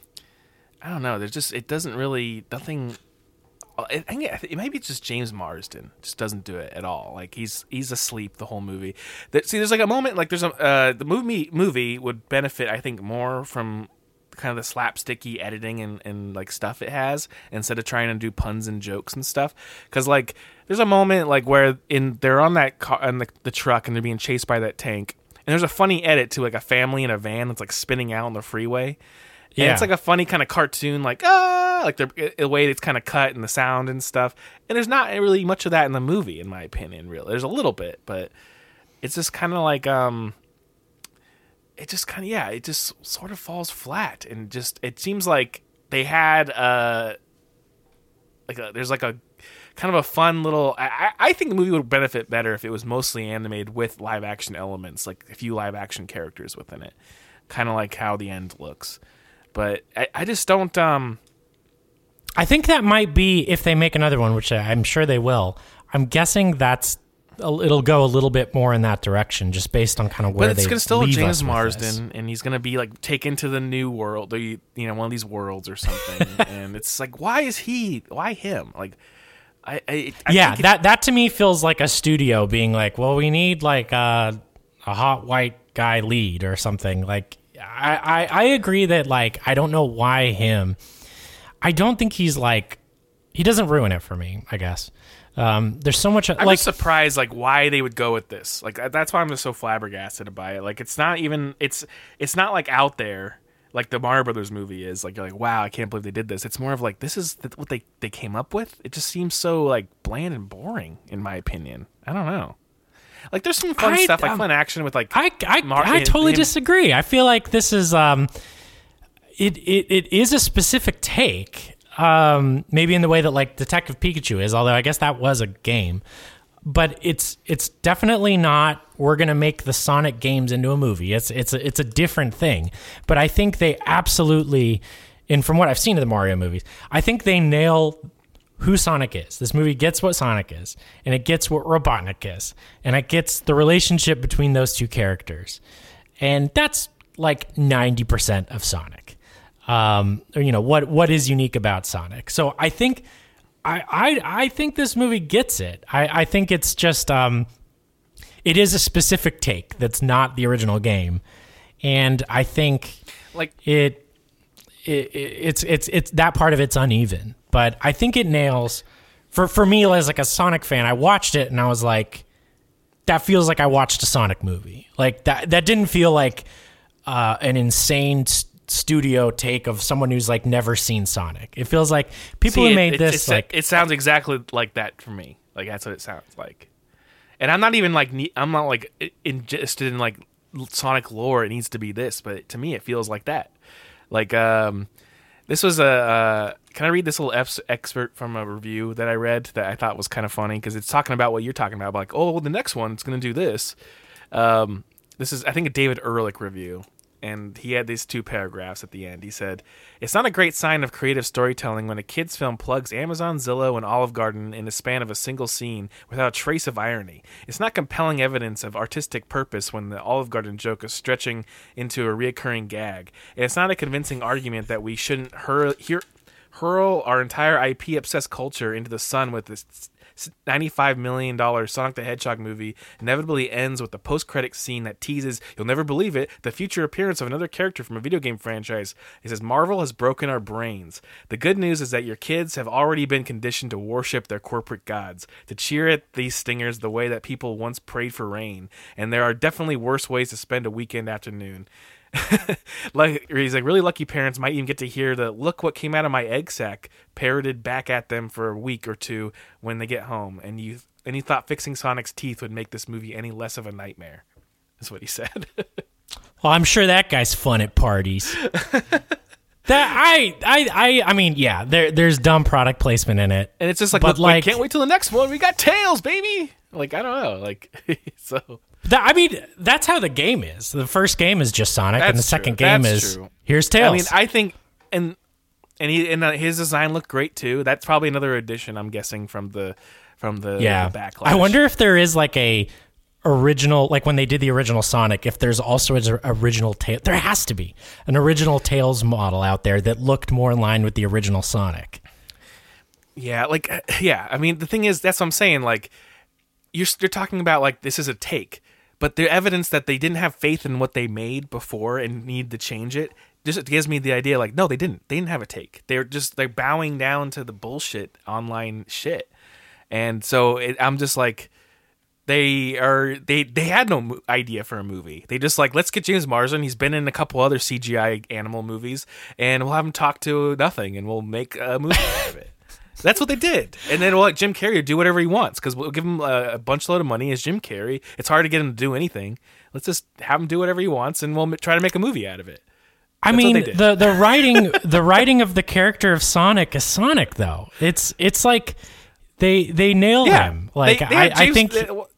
I don't know. There's just it doesn't really nothing. I think it, maybe it's just James Marsden just doesn't do it at all. Like he's he's asleep the whole movie. That, see, there's like a moment like there's a uh, the movie movie would benefit I think more from kind of the slapsticky editing and, and like stuff it has instead of trying to do puns and jokes and stuff. Because like there's a moment like where in they're on that car on the, the truck and they're being chased by that tank. And there's a funny edit to like a family in a van that's like spinning out on the freeway. And Yeah. it's like a funny kind of cartoon, like, ah, like the, the way it's kind of cut and the sound and stuff. And there's not really much of that in the movie, in my opinion, really. There's a little bit, but it's just kind of like, um, it just kind of, yeah, it just sort of falls flat. And just, it seems like they had, uh, like a, there's like a, kind of a fun little. I, I think the movie would benefit better if it was mostly animated with live action elements, like a few live action characters within it, kind of like how the end looks. But I, I just don't. Um, I think that might be if they make another one, which I'm sure they will. I'm guessing that's it'll go a little bit more in that direction, just based on kind of where but it's they gonna still leave James us with this. Marsden, and he's gonna be like taken to the new world, or you know, one of these worlds or something. And it's like, why is he? Why him? Like. I, I, I yeah, think that that to me feels like a studio being like, well, we need like a, a hot white guy lead or something. Like, I, I, I agree that like I don't know why him. I don't think he's like he doesn't ruin it for me. I guess um, there's so much I'm like just surprised like why they would go with this. Like that's why I'm just so flabbergasted by it. Like it's not even it's it's not like out there. Like the Mario Brothers movie is like you're like, wow, I can't believe they did this. It's more of like this is th- what they, they came up with. It just seems so like bland and boring in my opinion. I don't know. Like there's some fun I, stuff, like um, fun action with like I I, Mar- I totally him- disagree. I feel like this is um, it it, it is a specific take. Um, maybe in the way that like Detective Pikachu is, although I guess that was a game. But it's it's definitely not. We're gonna make the Sonic games into a movie. It's it's a, it's a different thing. But I think they absolutely, and from what I've seen of the Mario movies, I think they nail who Sonic is. This movie gets what Sonic is, and it gets what Robotnik is, and it gets the relationship between those two characters, and that's like ninety percent of Sonic. Um, or, you know what what is unique about Sonic. So I think. I, I I think this movie gets it. I, I think it's just um, it is a specific take that's not the original game, and I think like it, it it's it's it's that part of it's uneven, but I think it nails. For for me as like a Sonic fan, I watched it and I was like, that feels like I watched a Sonic movie. Like that that didn't feel like uh, an insane studio take of someone who's like never seen Sonic. It feels like people See, who it- made it, this it's- like it sounds exactly like that for me. Like that's what it sounds like. And I'm not even like ne- I'm not like i- interested in like Sonic lore. It needs to be this, but to me it feels like that. Like um, this was a. Uh, can I read this little ex- excerpt from a review that I read that I thought was kind of funny because it's talking about what you're talking about. Like, oh, well, the next one's going to do this. Um, this is I think a David Ehrlich review. And he had these two paragraphs at the end. He said, "It's not a great sign of creative storytelling when a kid's film plugs Amazon, Zillow, and Olive Garden in the span of a single scene without a trace of irony. It's not compelling evidence of artistic purpose when the Olive Garden joke is stretching into a reoccurring gag. And it's not a convincing argument that we shouldn't hur- hear, hurl our entire I P obsessed culture into the sun with this ninety-five million dollars Sonic the Hedgehog movie inevitably ends with the post-credits scene that teases, you'll never believe it, the future appearance of another character from a video game franchise. It says, Marvel has broken our brains. The good news is that your kids have already been conditioned to worship their corporate gods, to cheer at these stingers the way that people once prayed for rain, and there are definitely worse ways to spend a weekend afternoon. Like he's like, really lucky parents might even get to hear the "look what came out of my egg sack" parroted back at them for a week or two when they get home, and you and he thought fixing Sonic's teeth would make this movie any less of a nightmare. Is what he said. Well, I'm sure that guy's fun at parties. That I I I I mean, yeah, there there's dumb product placement in it, and it's just like, but look, like, like, can't wait till the next one. We got Tails, baby. Like I don't know, like so. That, I mean, that's how the game is. The first game is just Sonic, That's and the true. second game That's is true. here's Tails. I mean, I think, and and he and uh, his design looked great too. That's probably another addition, I'm guessing, from the from the, yeah. the backlash. I wonder if there is like a original, like when they did the original Sonic, if there's also an original Tails. There has to be an original Tails model out there that looked more in line with the original Sonic. Yeah, like yeah. I mean, the thing is, that's what I'm saying. Like you're you're talking about like this is a take. But the evidence that they didn't have faith in what they made before and need to change it just gives me the idea like, no, they didn't. They didn't have a take. They're just they're bowing down to the bullshit online shit. And so it, I'm just like, they are they they had no mo- idea for a movie. They just like, let's get James Marsden. He's been in a couple other C G I animal movies, and we'll have him talk to nothing, and we'll make a movie out of it. That's what they did. And then we'll let Jim Carrey do whatever he wants because we'll give him a, a bunch load of money as Jim Carrey. It's hard to get him to do anything. Let's just have him do whatever he wants and we'll m- try to make a movie out of it. I That's mean, what they did. the the writing the writing of the character of Sonic is Sonic though. It's it's like they they nail Yeah. him. Like They- they I, had I James- think they- well,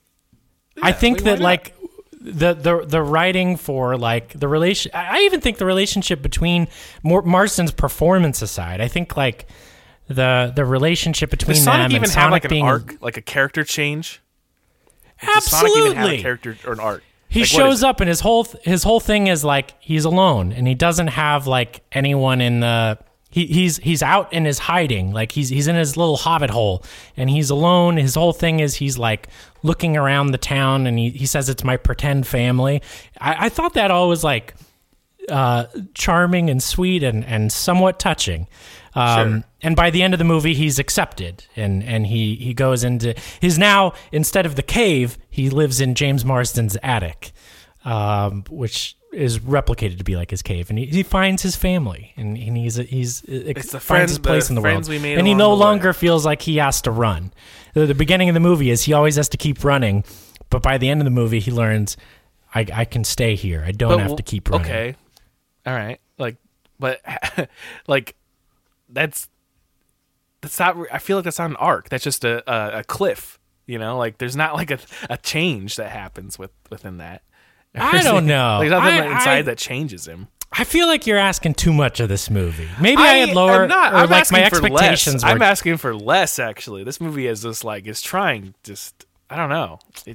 I yeah, think why that not? like the the the writing for like the relation. I even think the relationship between Mar- Marston's performance aside, I think like the the relationship between Does them Sonic and even Sonic have like an being arc, like a character change? Does absolutely Sonic even have a character or an arc? He Like, what shows is it? up and his whole th- his whole thing is like he's alone and he doesn't have like anyone in the he, he's he's out and is hiding, like he's he's in his little hobbit hole and he's alone. His whole thing is he's like looking around the town and he, he says it's my pretend family. I, I thought that all was like uh, charming and sweet and, and somewhat touching. Um, Sure. And by the end of the movie, he's accepted, and, and he, he goes into he's now, instead of the cave, he lives in James Marsden's attic, um, which is replicated to be like his cave, and he, he finds his family, and, and he's he's It's the finds friends- his place the in the friends world, we made and he along no the way. longer feels like he has to run. The, the beginning of the movie is he always has to keep running, but by the end of the movie, he learns I, I can stay here. I don't But have w- to keep running. Okay, all right. Like, but like that's that's not. I feel like that's not an arc. That's just a a, a cliff. You know, like there's not like a a change that happens with within that. I don't know. There's nothing I- inside I- that changes him. I feel like you're asking too much of this movie. Maybe I, had lower, I'm not. or I'm like my asking for expectations less. were. I'm asking for less. Actually, this movie is just like is trying. Just I don't know. It,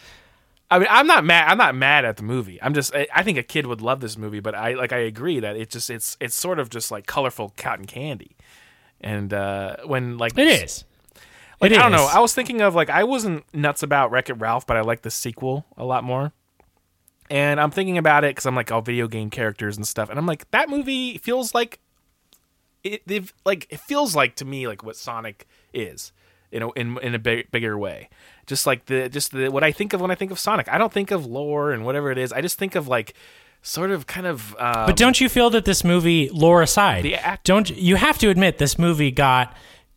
I mean, I'm not mad. I'm not mad at the movie. I'm just. I, I think a kid would love this movie, but I like. I agree that it just. It's. It's sort of just like colorful cotton candy, and uh, when like It is. Like, It I don't is. know. I was thinking of like I wasn't nuts about Wreck-It Ralph, but I like the sequel a lot more. And I'm thinking about it because I'm like, all video game characters and stuff, and I'm like, that movie feels like it. They've like it feels like to me like what Sonic is in a in in a big, bigger way. Just like the just the what I think of when I think of Sonic. I don't think of lore and whatever it is. I just think of like sort of kind of. Um, But don't you feel that this movie, lore aside, The act- don't you have to admit this movie got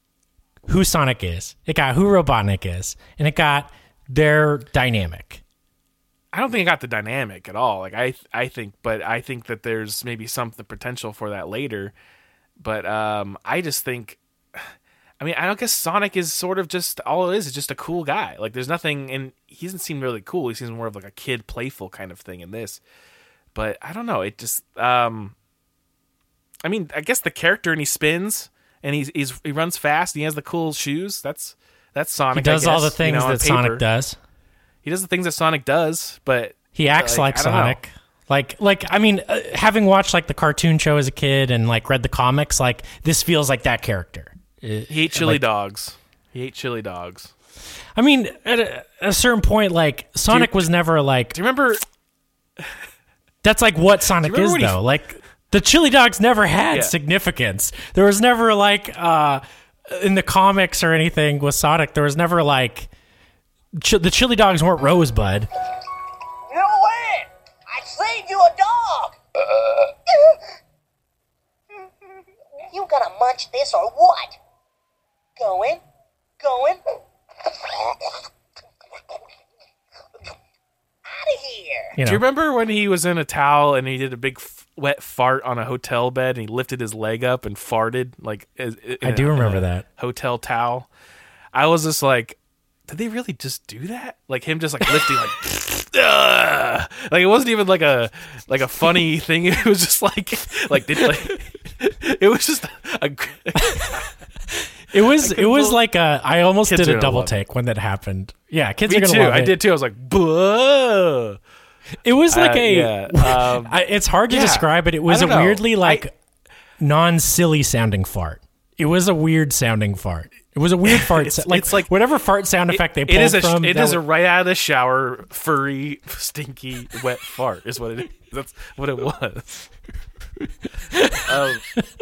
who Sonic is, it got who Robotnik is, and it got their dynamic. I don't think I got the dynamic at all. Like I, I think, but I think that there's maybe some the potential for that later. But um, I just think, I mean, I don't guess Sonic is sort of just all it is is just a cool guy. Like there's nothing, and he doesn't seem really cool. He seems more of like a kid, playful kind of thing in this. But I don't know. It just, um, I mean, I guess the character and he spins and he's he's he runs fast. And he has the cool shoes. That's that's Sonic. He does I all the guess, you things know, on that Sonic paper. does. He does the things that Sonic does, but He acts like I don't know. Sonic. Like, like I mean, uh, having watched like the cartoon show as a kid and like read the comics, like this feels like that character. It, he ate chili like, dogs. He ate chili dogs. I mean, at a, a certain point, like Sonic you, was never like. Do you remember? That's like what Sonic is, though. He, like the chili dogs never had yeah. significance. There was never like uh, in the comics or anything with Sonic. There was never like ch- the chili dogs weren't Rosebud. You win! I saved you a dog. Uh. You gonna munch this or what? Going, going. Out of here. You know. Do you remember when he was in a towel and he did a big f- wet fart on a hotel bed and he lifted his leg up and farted like? I do a, remember that hotel towel. I was just like, did they really just do that? Like him just like lifting like, ugh! Like it wasn't even like a like a funny thing. It was just like like did like it was just a. It was it was like a I almost did a double take it. When that happened. Yeah, kids Me are gonna too. love it. I did too. I was like, buh. It was like uh, a. Yeah. Um, I, it's hard to yeah. describe it. It was a know. weirdly like I, non-silly sounding fart. It was a weird sounding fart. It was a weird fart. it's, like it's like whatever fart sound effect it, they pulled it is a, from. It is was, a right out of the shower, furry, stinky, wet fart. Is what it is. That's what it was. um,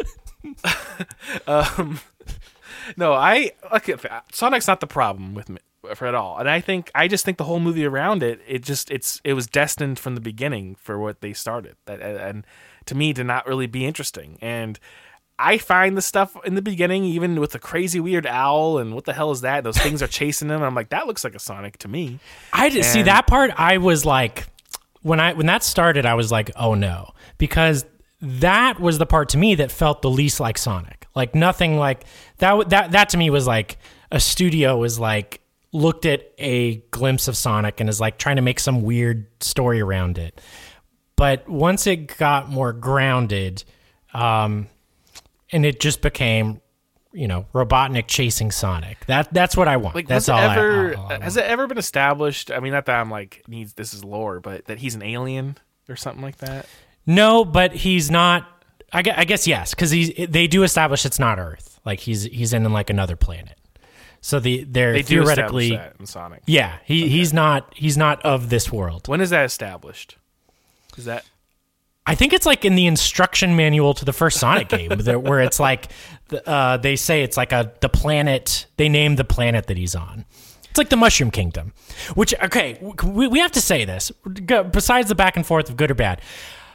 um, no, I okay. Sonic's not the problem with me for at all, and I think I just think the whole movie around it, it just it's it was destined from the beginning for what they started. That and to me, to not really be interesting. And I find the stuff in the beginning, even with the crazy weird owl and what the hell is that? Those things are chasing them. I'm like, that looks like a Sonic to me. I did, see that part. I was like, when I when that started, I was like, oh no, because that was the part to me that felt the least like Sonic. Like nothing like that. That that to me was like a studio was like looked at a glimpse of Sonic and is like trying to make some weird story around it. But once it got more grounded, um, and it just became, you know, Robotnik chasing Sonic. That that's what I want. Like, that's all. Ever, I, all, all I has it ever been established? I mean, not that I'm like needs this is lore, but that he's an alien or something like that. No, but he's not. I guess, I guess yes, because he's. They do establish it's not Earth. Like he's he's in like another planet. So the they're they do theoretically establish that in Sonic. Yeah, he okay. he's not he's not of this world. When is that established? Is that? I think it's like in the instruction manual to the first Sonic game, where it's like uh, they say it's like a the planet. They name the planet that he's on. It's like the Mushroom Kingdom. Which okay, we we have to say this. Besides the back and forth of good or bad,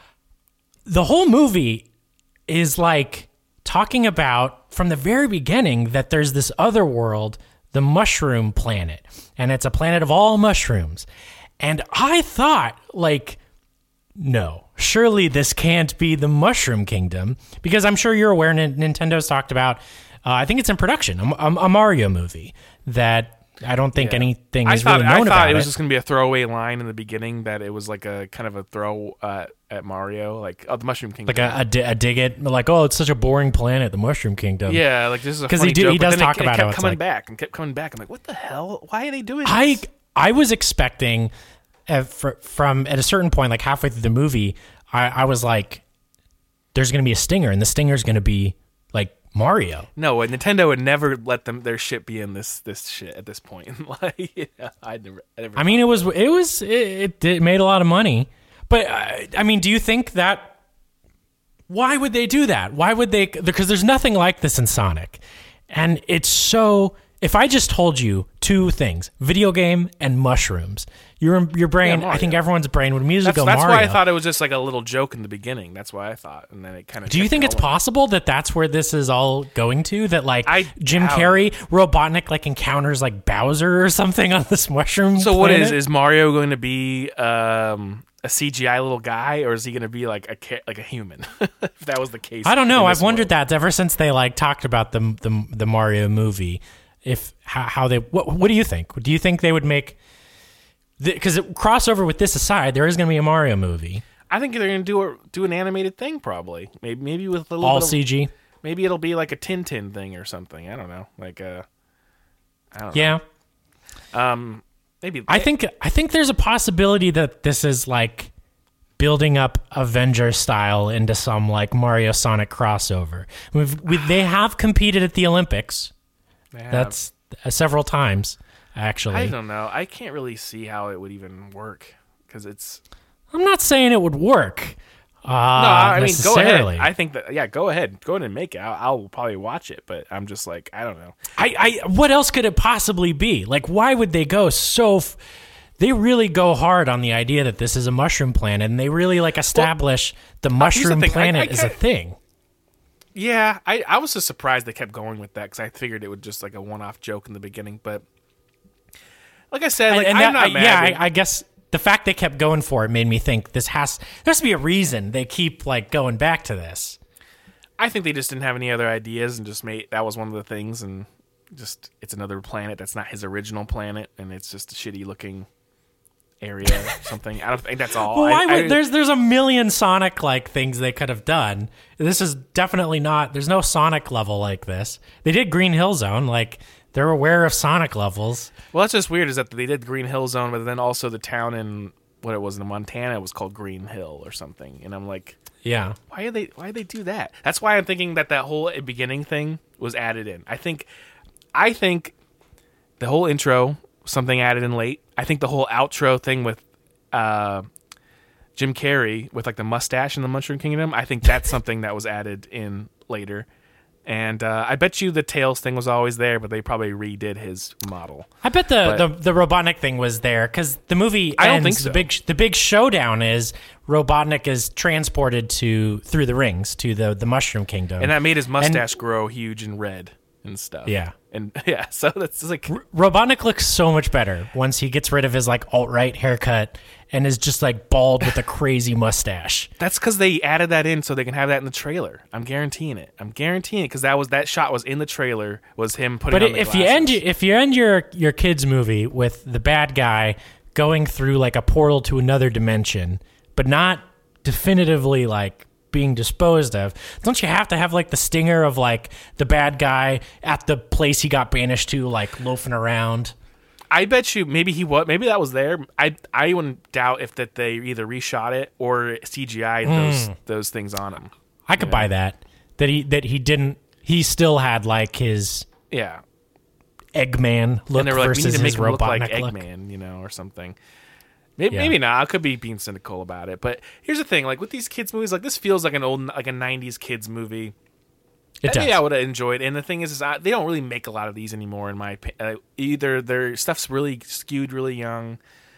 the whole movie is like talking about from the very beginning that there's this other world, the Mushroom Planet, and it's a planet of all mushrooms. And I thought, like, no, surely this can't be the Mushroom Kingdom, because I'm sure you're aware Nintendo's talked about, uh, I think it's in production, a, a Mario movie that I don't think yeah. anything is I thought, really known I thought about it was it. just going to be a throwaway line in the beginning that it was like a kind of a throw uh, at Mario, like, oh, the Mushroom Kingdom. Like a, a, di- a dig it, like, oh, it's such a boring planet, the Mushroom Kingdom. Yeah, like this is a funny he, do, joke. he does but then talk it, about it kept it, coming like, back and kept coming back. I'm like, what the hell? Why are they doing this? I, I was expecting, uh, for, from at a certain point, like halfway through the movie, I, I was like, there's going to be a stinger, and the stinger's going to be like Mario. No, Nintendo would never let them their shit be in this this shit at this point. Like, yeah, I never. I, never I mean, it was it was it, it made a lot of money, but uh, I mean, do you think that? Why would they do that? Why would they? Because there's nothing like this in Sonic, and it's so. If I just told you two things, video game and mushrooms, your your brain, yeah, I think everyone's brain would immediately that's, go that's Mario. That's why I thought it was just like a little joke in the beginning. That's why I thought, and then it kind of. Do you think it's possible that that's where this is all going to? That like I Jim doubt. Carrey, Robotnik like encounters like Bowser or something on this mushroom So planet? what is is Mario going to be um, a C G I little guy, or is he going to be like a like a human? If that was the case, I don't know. I've wondered world. that ever since they like talked about the the, the Mario movie. If how, how they what what do you think? Do you think they would make? Because crossover with this aside, there is going to be a Mario movie. I think they're going to do a, do an animated thing, probably. Maybe maybe with a little all bit of, C G. Maybe it'll be like a Tintin thing or something. I don't know. Like a. I don't yeah. know. Um. Maybe I think I think there's a possibility that this is like building up Avenger style into some like Mario Sonic crossover. We've we, they have competed at the Olympics. They have. That's uh, several times actually. I don't know. I can't really see how it would even work because it's. I'm not saying it would work. Uh, no, I mean, go ahead. necessarily. I think that yeah, go ahead, go ahead and make it. I'll, I'll probably watch it, but I'm just like I don't know. I, I what else could it possibly be? Like, why would they go so? F- they really go hard on the idea that this is a mushroom planet, and they really like establish well, the mushroom the thing. planet I, I as a thing. Yeah, I, I was just surprised they kept going with that because I figured it would just like a one-off joke in the beginning, but like I said, like and, and I'm that, not I, mad. yeah, at- I, I guess the fact they kept going for it made me think this has there has to be a reason they keep like going back to this. I think they just didn't have any other ideas and just made that was one of the things, and just it's another planet that's not his original planet, and it's just a shitty looking area or something. I don't think that's all. Well, why I, would, I, there's there's a million Sonic like things they could have done. This is definitely not. There's no Sonic level like this. They did Green Hill Zone. Like they're aware of Sonic levels. Well, that's just weird. Is that they did Green Hill Zone, but then also the town in what it was in Montana was called Green Hill or something. And I'm like, yeah, why did they why did they do that? That's why I'm thinking that that whole beginning thing was added in. I think, I think, the whole intro something added in late. I think the whole outro thing with uh, Jim Carrey with like the mustache in the Mushroom Kingdom. I think that's something that was added in later. And uh, I bet you the Tails thing was always there, but they probably redid his model. I bet the, But- the, the Robotnik thing was there because the movie I don't ends, think so. the big the big showdown is Robotnik is transported to through the rings to the, the Mushroom Kingdom, And that made his And mustache grow huge and red and stuff. Yeah. And yeah, so that's like Robotnik looks so much better once he gets rid of his like alt-right haircut and is just like bald with a crazy mustache. that's because they added that in so they can have that in the trailer. I'm guaranteeing it. I'm guaranteeing it because that was that shot was in the trailer. Was him putting But on the if you glasses. end if you end your your kids movie with the bad guy going through like a portal to another dimension, but not definitively like being disposed of, don't you have to have like the stinger of like the bad guy at the place he got banished to, like loafing around? I bet you maybe he was maybe that was there. I I wouldn't doubt if that they either reshot it or C G I'd those Mm. those things on him. I could Yeah. buy that. That he that he didn't. He still had like his Yeah. Eggman look and they were like, we versus need to make his him look like Robotnik look. Eggman, you know, or something. Maybe, Yeah. maybe not. I could be being cynical about it. But here's the thing: like with these kids movies, like this feels like an old, like a nineties kids movie. It I think does. I would have enjoyed. And the thing is, is I, they don't really make a lot of these anymore. In my opinion, uh, either their stuff's really skewed really young,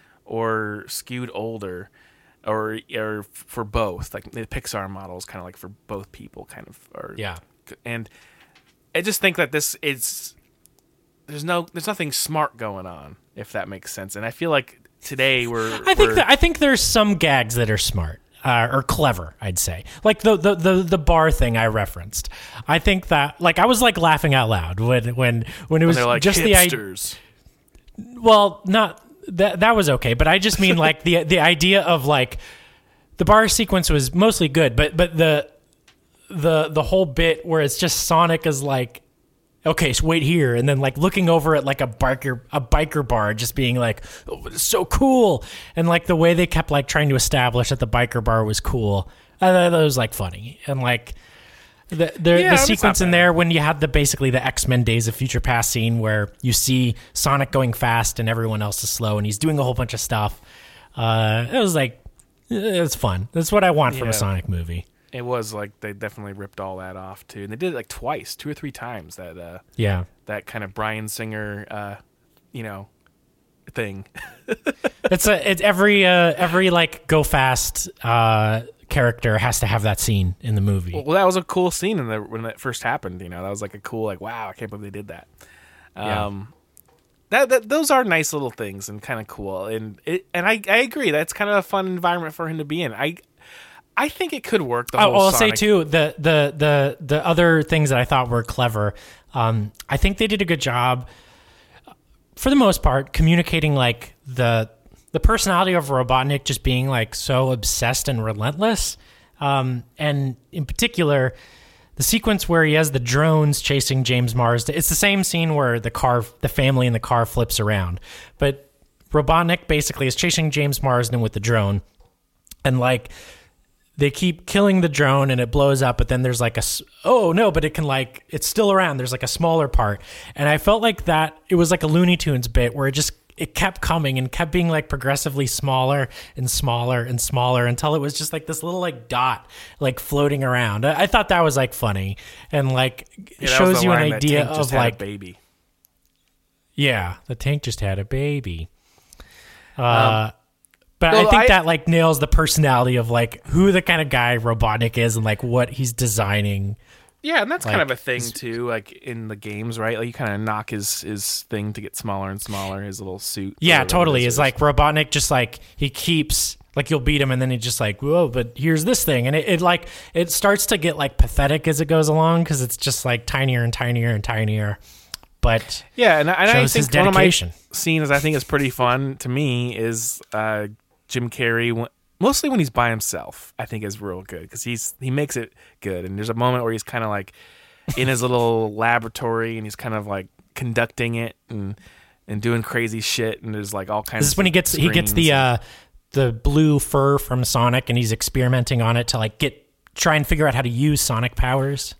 or skewed older, or or for both. Like the Pixar model is kind of like for both people, kind of. Or, Yeah. And I just think that this is there's no there's nothing smart going on, if that makes sense. And I feel like today we're I think we're, that, I think there's some gags that are smart uh, or clever. I'd say like the, the the the bar thing I referenced. I think that like I was like laughing out loud when when when it was they're like just the idea. hipsters. Well, not that that was okay, but I just mean like the the idea of like the bar sequence was mostly good, but but the the the whole bit where it's just Sonic is like, okay, so wait here, and then like looking over at like a biker a biker bar, just being like, oh, it's so cool, and like the way they kept like trying to establish that the biker bar was cool, I thought that was like funny, and like the the, Yeah, the it's sequence not in bad. there when you had the basically the X-Men Days of Future Past scene where you see Sonic going fast and everyone else is slow, and he's doing a whole bunch of stuff. Uh, it was like it was fun. That's what I want from Yeah. a Sonic movie. It was like they definitely ripped all that off too, and they did it like twice, two or three times. That uh, Yeah. that kind of Bryan Singer, uh, you know, thing. It's a it's every uh, every like go fast uh, character has to have that scene in the movie. Well, that was a cool scene in the, when that first happened. You know, that was like a cool, like, wow, I can't believe they did that. Yeah. Um, that, that those are nice little things and kind of cool. And it, and I, I agree. That's kind of a fun environment for him to be in. I, I think it could work. The Oh, whole well, I'll Sonic- say too the the the the other things that I thought were clever. Um, I think they did a good job, for the most part, communicating like the the personality of Robotnik just being like so obsessed and relentless, um, and in particular, the sequence where he has the drones chasing James Marsden. It's the same scene where the car, the family in the car flips around, but Robotnik basically is chasing James Marsden with the drone. and like they keep killing the drone and it blows up, but then there's like a oh no, but it can like it's still around. There's like a smaller part, and I felt like that it was like a Looney Tunes bit where it just it kept coming and kept being like progressively smaller and smaller and smaller until it was just like this little like dot like floating around. I, I thought that was like funny and like yeah, shows you an line, idea that tank just of had like a baby. Yeah, the tank just had a baby. Uh, Um, but well, I think I- that like nails the personality of like who the kind of guy Robotnik is and like what he's designing. Yeah, and that's kind Like, of a thing too, like in the games, right? Like you kind of knock his his thing to get smaller and smaller, his little suit. Yeah, or whatever totally. it It's like Robotnik just like he keeps like you'll beat him and then he just like, whoa, but here's this thing. And it, it like it starts to get like pathetic as it goes along because it's just like tinier and tinier and tinier. But Yeah, and, I- and I shows his think one of my dedication. scenes I think is pretty fun to me is uh, Jim Carrey, when- mostly when he's by himself. I think is real good because he's he makes it good. And there's a moment where he's kind of like in his little laboratory and he's kind of like conducting it and and doing crazy shit. And there's like all kinds. This is of when he gets he gets screens the and- uh the blue fur from Sonic and he's experimenting on it to like get try and figure out how to use Sonic powers.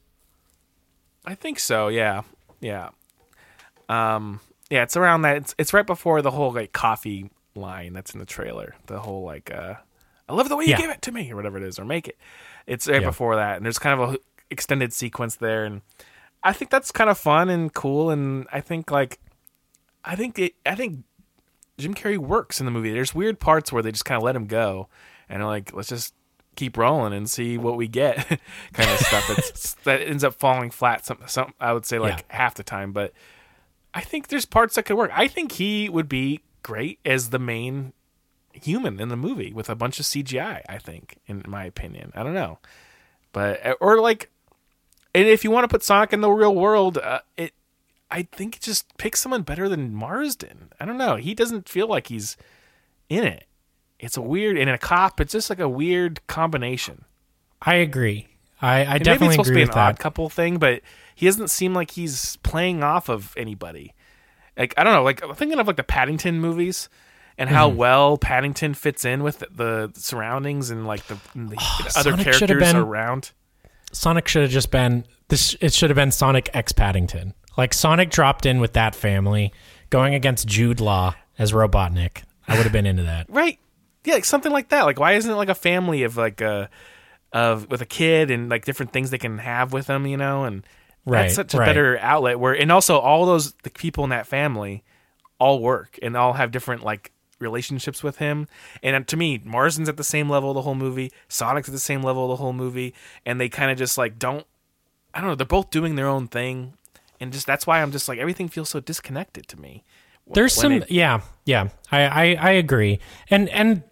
I think so. Yeah, yeah, um, yeah. It's around that. It's it's right before the whole like coffee line that's in the trailer. The whole like, uh, I love the way you Yeah. give it to me, or whatever it is, or make it. It's right Yeah. before that, and there's kind of a extended sequence there, and I think that's kind of fun and cool. And I think like, I think it. I think Jim Carrey works in the movie. There's weird parts where they just kind of let him go, and are like, let's just keep rolling and see what we get, kind of stuff. That's that ends up falling flat. Some, some I would say like Yeah. half the time, but I think there's parts that could work. I think he would be great as the main human in the movie with a bunch of C G I. I think, in my opinion, I don't know, but or like, and if you want to put Sonic in the real world, uh, it. I think just pick someone better than Marsden. I don't know. He doesn't feel like he's in it. It's a weird, and a cop, it's just like a weird combination. I agree. I, I And maybe it's definitely supposed agree to be with an odd that. couple thing, but he doesn't seem like he's playing off of anybody. Like I don't know, like I'm thinking of like the Paddington movies and how Mhm. well Paddington fits in with the, the surroundings and like the, the other Sonic should have characters been- around. Sonic should have just been this. It should have been Sonic X Paddington. Like Sonic dropped in with that family, going against Jude Law as Robotnik. I would have been into that. Right. Yeah, like something like that. Like why isn't it like a family of like a of with a kid and like different things they can have with them, you know? And Right, that's such a right. better outlet where and also all those the people in that family all work and all have different like relationships with him. And to me, Marsden's at the same level the whole movie, Sonic's at the same level the whole movie, and they kind of just like don't I don't know, they're both doing their own thing. And just that's why I'm just like everything feels so disconnected to me. There's when some, it- yeah, yeah. I, I, I agree, and and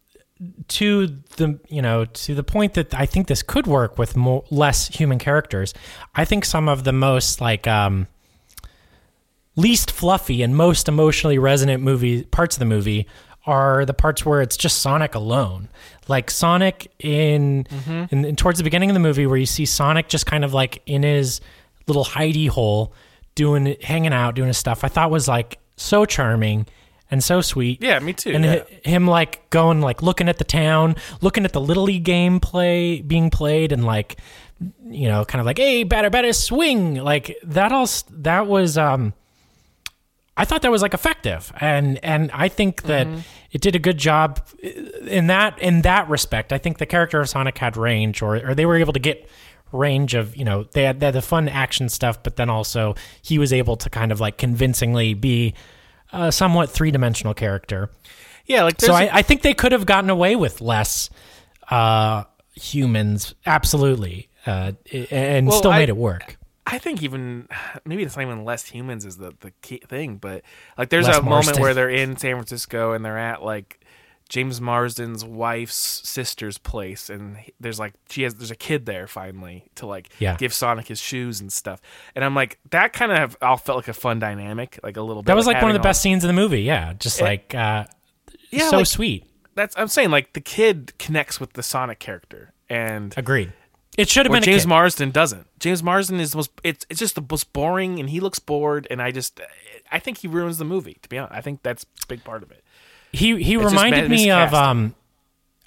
to the you know to the point that I think this could work with more less human characters. I think some of the most like um, least fluffy and most emotionally resonant movie parts of the movie are the parts where it's just Sonic alone. Like Sonic in, Mhm. in, in towards the beginning of the movie where you see Sonic just kind of like in his little hidey hole doing hanging out doing his stuff. I thought was like so charming and so sweet. Yeah, me too. And yeah. hi- him like going like looking at the town, looking at the Little League game play being played and like you know kind of like hey batter batter swing like that all s- that was um I thought that was like effective, and and I think that Mm-hmm. it did a good job in that in that respect. I think the character of Sonic had range, or or they were able to get range of you know they had, they had the fun action stuff, but then also he was able to kind of like convincingly be a somewhat three dimensional character. Yeah, like so there's I, a- I think they could have gotten away with less uh, humans, absolutely, uh, and Well, still I- made it work. I think even maybe it's not even less humans is the the key thing, but like there's Less a moment Marsden. where they're in San Francisco and they're at like James Marsden's wife's sister's place, and he- there's like she has there's a kid there finally to like Yeah. give Sonic his shoes and stuff, and I'm like that kind of all felt like a fun dynamic, like a little bit. That was like one of having the all- best scenes in the movie. Yeah, just It- like uh, Yeah, so like- sweet. That's I'm saying like the kid connects with the Sonic character, and Agreed. It should have Or been a James kid. Marsden doesn't. James Marsden is the most. It's it's just the most boring, and he looks bored. And I just, I think he ruins the movie. To be honest, I think that's a big part of it. He he It's just reminded ma- me of miscasting. um,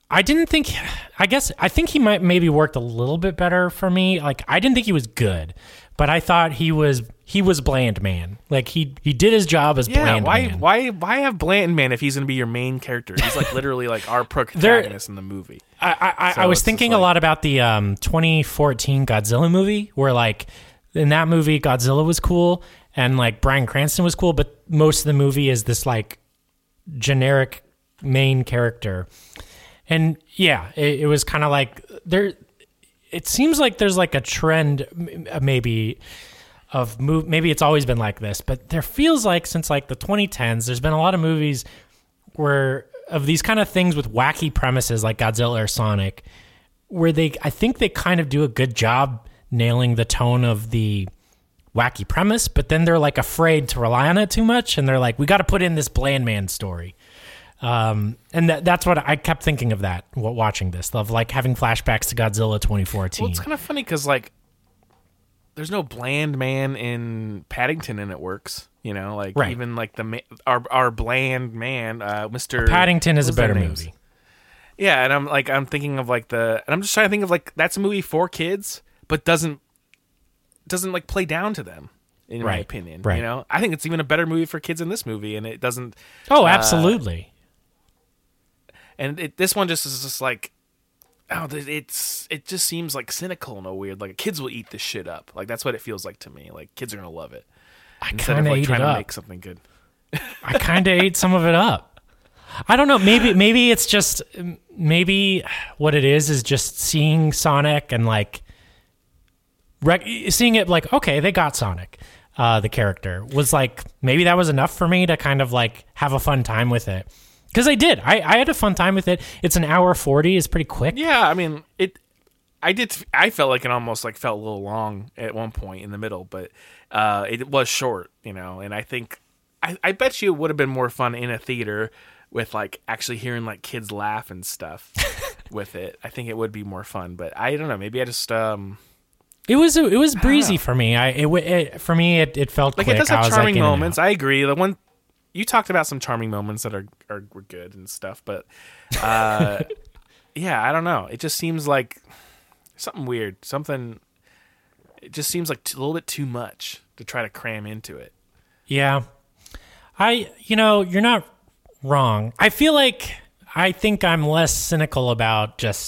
I didn't think. I guess I think he might maybe worked a little bit better for me. Like I didn't think he was good, but I thought he was he was Bland Man. Like he he did his job as Yeah, Bland why Man. why why have Bland Man if he's going to be your main character? He's like literally like our protagonist in the movie. I I, So I was it's just thinking like- a lot about the um, twenty fourteen Godzilla movie, where like in that movie Godzilla was cool and like Bryan Cranston was cool, but most of the movie is this like generic main character. And yeah, it, it was kind of like there. It seems like there's like a trend, m- maybe of move. Maybe it's always been like this, but there feels like since like the twenty tens, there's been a lot of movies where of these kind of things with wacky premises, like Godzilla or Sonic, where they, I think they kind of do a good job nailing the tone of the wacky premise, but then they're like afraid to rely on it too much, and they're like, we got to put in this Bland Man story. Um, and that, that's what I kept thinking of that while watching this, of like having flashbacks to Godzilla twenty fourteen. Well, it's kind of funny because like there's no Bland Man in Paddington, and it works. You know, like Right. even like the ma- our our Bland Man, uh, Mister Paddington is a what's their better names? movie. Yeah, and I'm like I'm thinking of like the and I'm just trying to think of like that's a movie for kids, but doesn't doesn't like play down to them. In my Right, opinion, right. you know, I think it's even a better movie for kids in this movie, and it doesn't. Oh, uh, absolutely. and it, this one just is just like, oh, th- it's it just seems like cynical in a weird like kids will eat this shit up. Like that's what it feels like to me. Like kids are gonna love it. I Instead of kinda like ate trying it to up. make something good. I kind of ate some of it up. I don't know. Maybe maybe it's just maybe what it is is just seeing Sonic and like rec- seeing it like, okay, they got Sonic. Uh, the character was like, maybe that was enough for me to kind of like have a fun time with it. Because I did. I, I had a fun time with it. It's an hour forty. It's pretty quick. Yeah, I mean it. I did. I felt like it almost like felt a little long at one point in the middle, but uh, it was short, you know. And I think I, I bet you it would have been more fun in a theater with like actually hearing like kids laugh and stuff with it. I think it would be more fun, but I don't know. Maybe I just um. It was it was breezy for me. I it, it for me it, it felt Like quick. it does I have was, charming like, in and moments. out. I agree. The one you talked about some charming moments that are are were good and stuff, but uh, yeah, I don't know. It just seems like something weird. Something. It just seems like t- a little bit too much to try to cram into it. Yeah. I, you know, you're not wrong. I feel like I think I'm less cynical about just,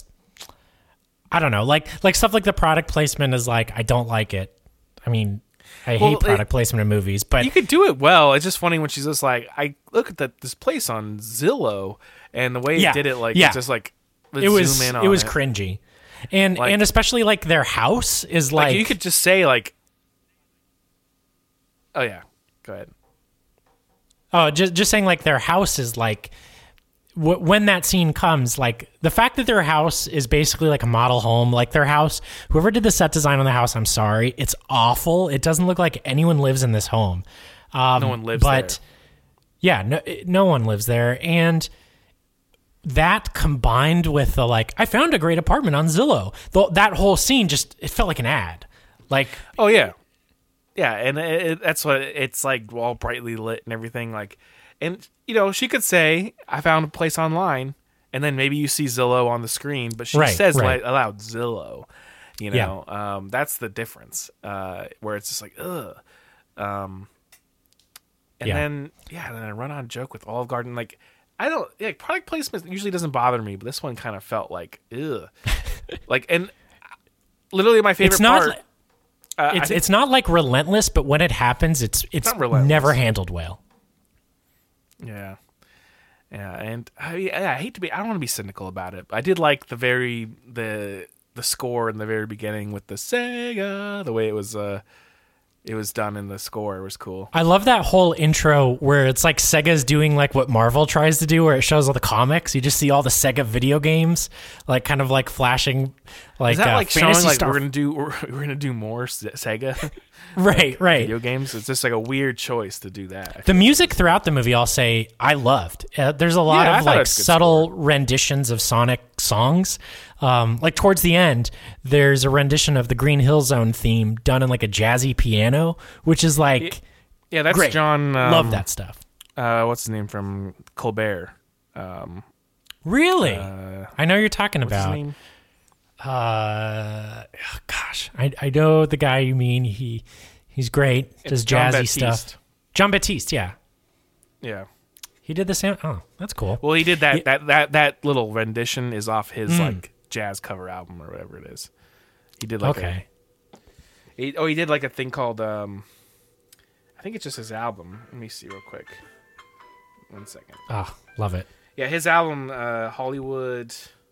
I don't know, like like stuff like the product placement is like, I don't like it. I mean, I Well, hate product it- placement in movies, but You could do it well. It's just funny when she's just like, I look at that this place on Zillow, and the way yeah, it did it, like yeah. it's just like let's it was zoom in on it was it. cringy. And Like- and especially like their house is Like, like, you could just say like, oh yeah, go ahead. oh, just just saying like their house is like w- when that scene comes, like the fact that their house is basically like a model home, like their house, whoever did the set design on the house, I'm sorry, it's awful. It doesn't look like anyone lives in this home. Um, No one lives but there. yeah, no, no one lives there, and that combined with the like, I found a great apartment on Zillow. The, that whole scene just it felt like an ad. Like, oh yeah, yeah, and it, it, that's what it's like, all brightly lit and everything. Like, and you know, she could say, "I found a place online," and then maybe you see Zillow on the screen, but she Right, says right. like, aloud Zillow. You Yeah. know, um, that's the difference. Uh, where it's just like, ugh. Um, and Yeah. then yeah, then I run on joke with Olive Garden. Like, I don't like product placement usually doesn't bother me, but this one kind of felt like, ugh. Like, and literally my favorite it's not. part. li- uh, I it's think- it's not like relentless, but when it happens, it's it's not relentless. never handled well. Yeah, yeah, and I, I hate to be. I don't want to be cynical about it. But I did like the very the the score in the very beginning with the Sega. The way it was, uh, it was done in the score was cool. I love that whole intro where it's like Sega's doing like what Marvel tries to do, where it shows all the comics. You just see all the Sega video games, like kind of like flashing, like Is that uh, like showing Phantasy like Star- we're gonna do we're, we're gonna do more Se- Sega, right, right. video games? It's just like a weird choice to do that. I The music throughout the movie, I'll say, I loved. Uh, there's a lot Yeah, I of thought it like was good subtle renditions of Sonic songs. Um, like towards the end, there's a rendition of the Green Hill Zone theme done in like a jazzy piano, which is like, Yeah, that's great. John. Um, Love that stuff. Uh, what's his name from Colbert? Um, Really? Uh, I know you're talking what's his about. name? Uh, oh, gosh, I I know the guy you mean. He he's great. Does It's John jazzy Baptiste. stuff. John Baptiste, yeah. Yeah. He did the same. Oh, that's cool. Well, he did that. That that that little rendition is off his Mm. like jazz cover album or whatever it is. He did like Okay. A, he, oh, he did like a thing called. Um, I think it's just his album. Let me see real quick. One second. Oh, love it. Yeah, his album, uh, Hollywood.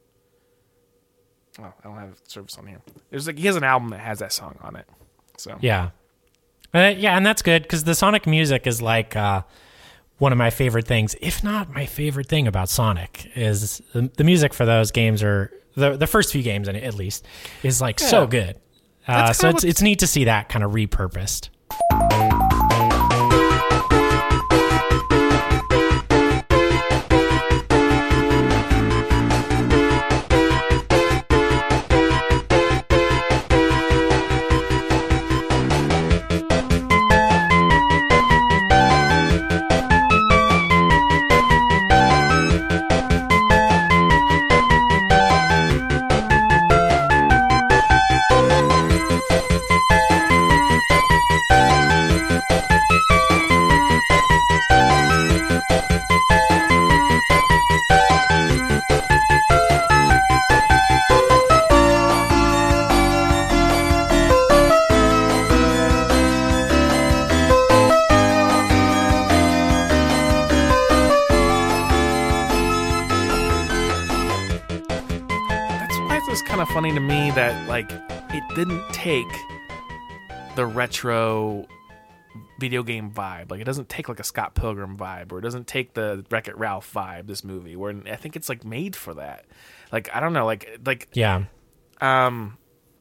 Oh, I don't have service on here. There's like he has an album that has that song on it. So Yeah. Uh, yeah, and that's good because the Sonic music is like uh, one of my favorite things, if not my favorite thing about Sonic, is the, the music for those games are the the first few games, at least, is like Yeah. so good. Uh, That's so kinda it's what- it's neat to see that kind of repurposed. That's why it's kind of funny to me that like it didn't take the retro video game vibe. Like it doesn't take like a Scott Pilgrim vibe, or it doesn't take the Wreck-It Ralph vibe. This movie, where I think it's like made for that. Like I don't know, like like Yeah. um.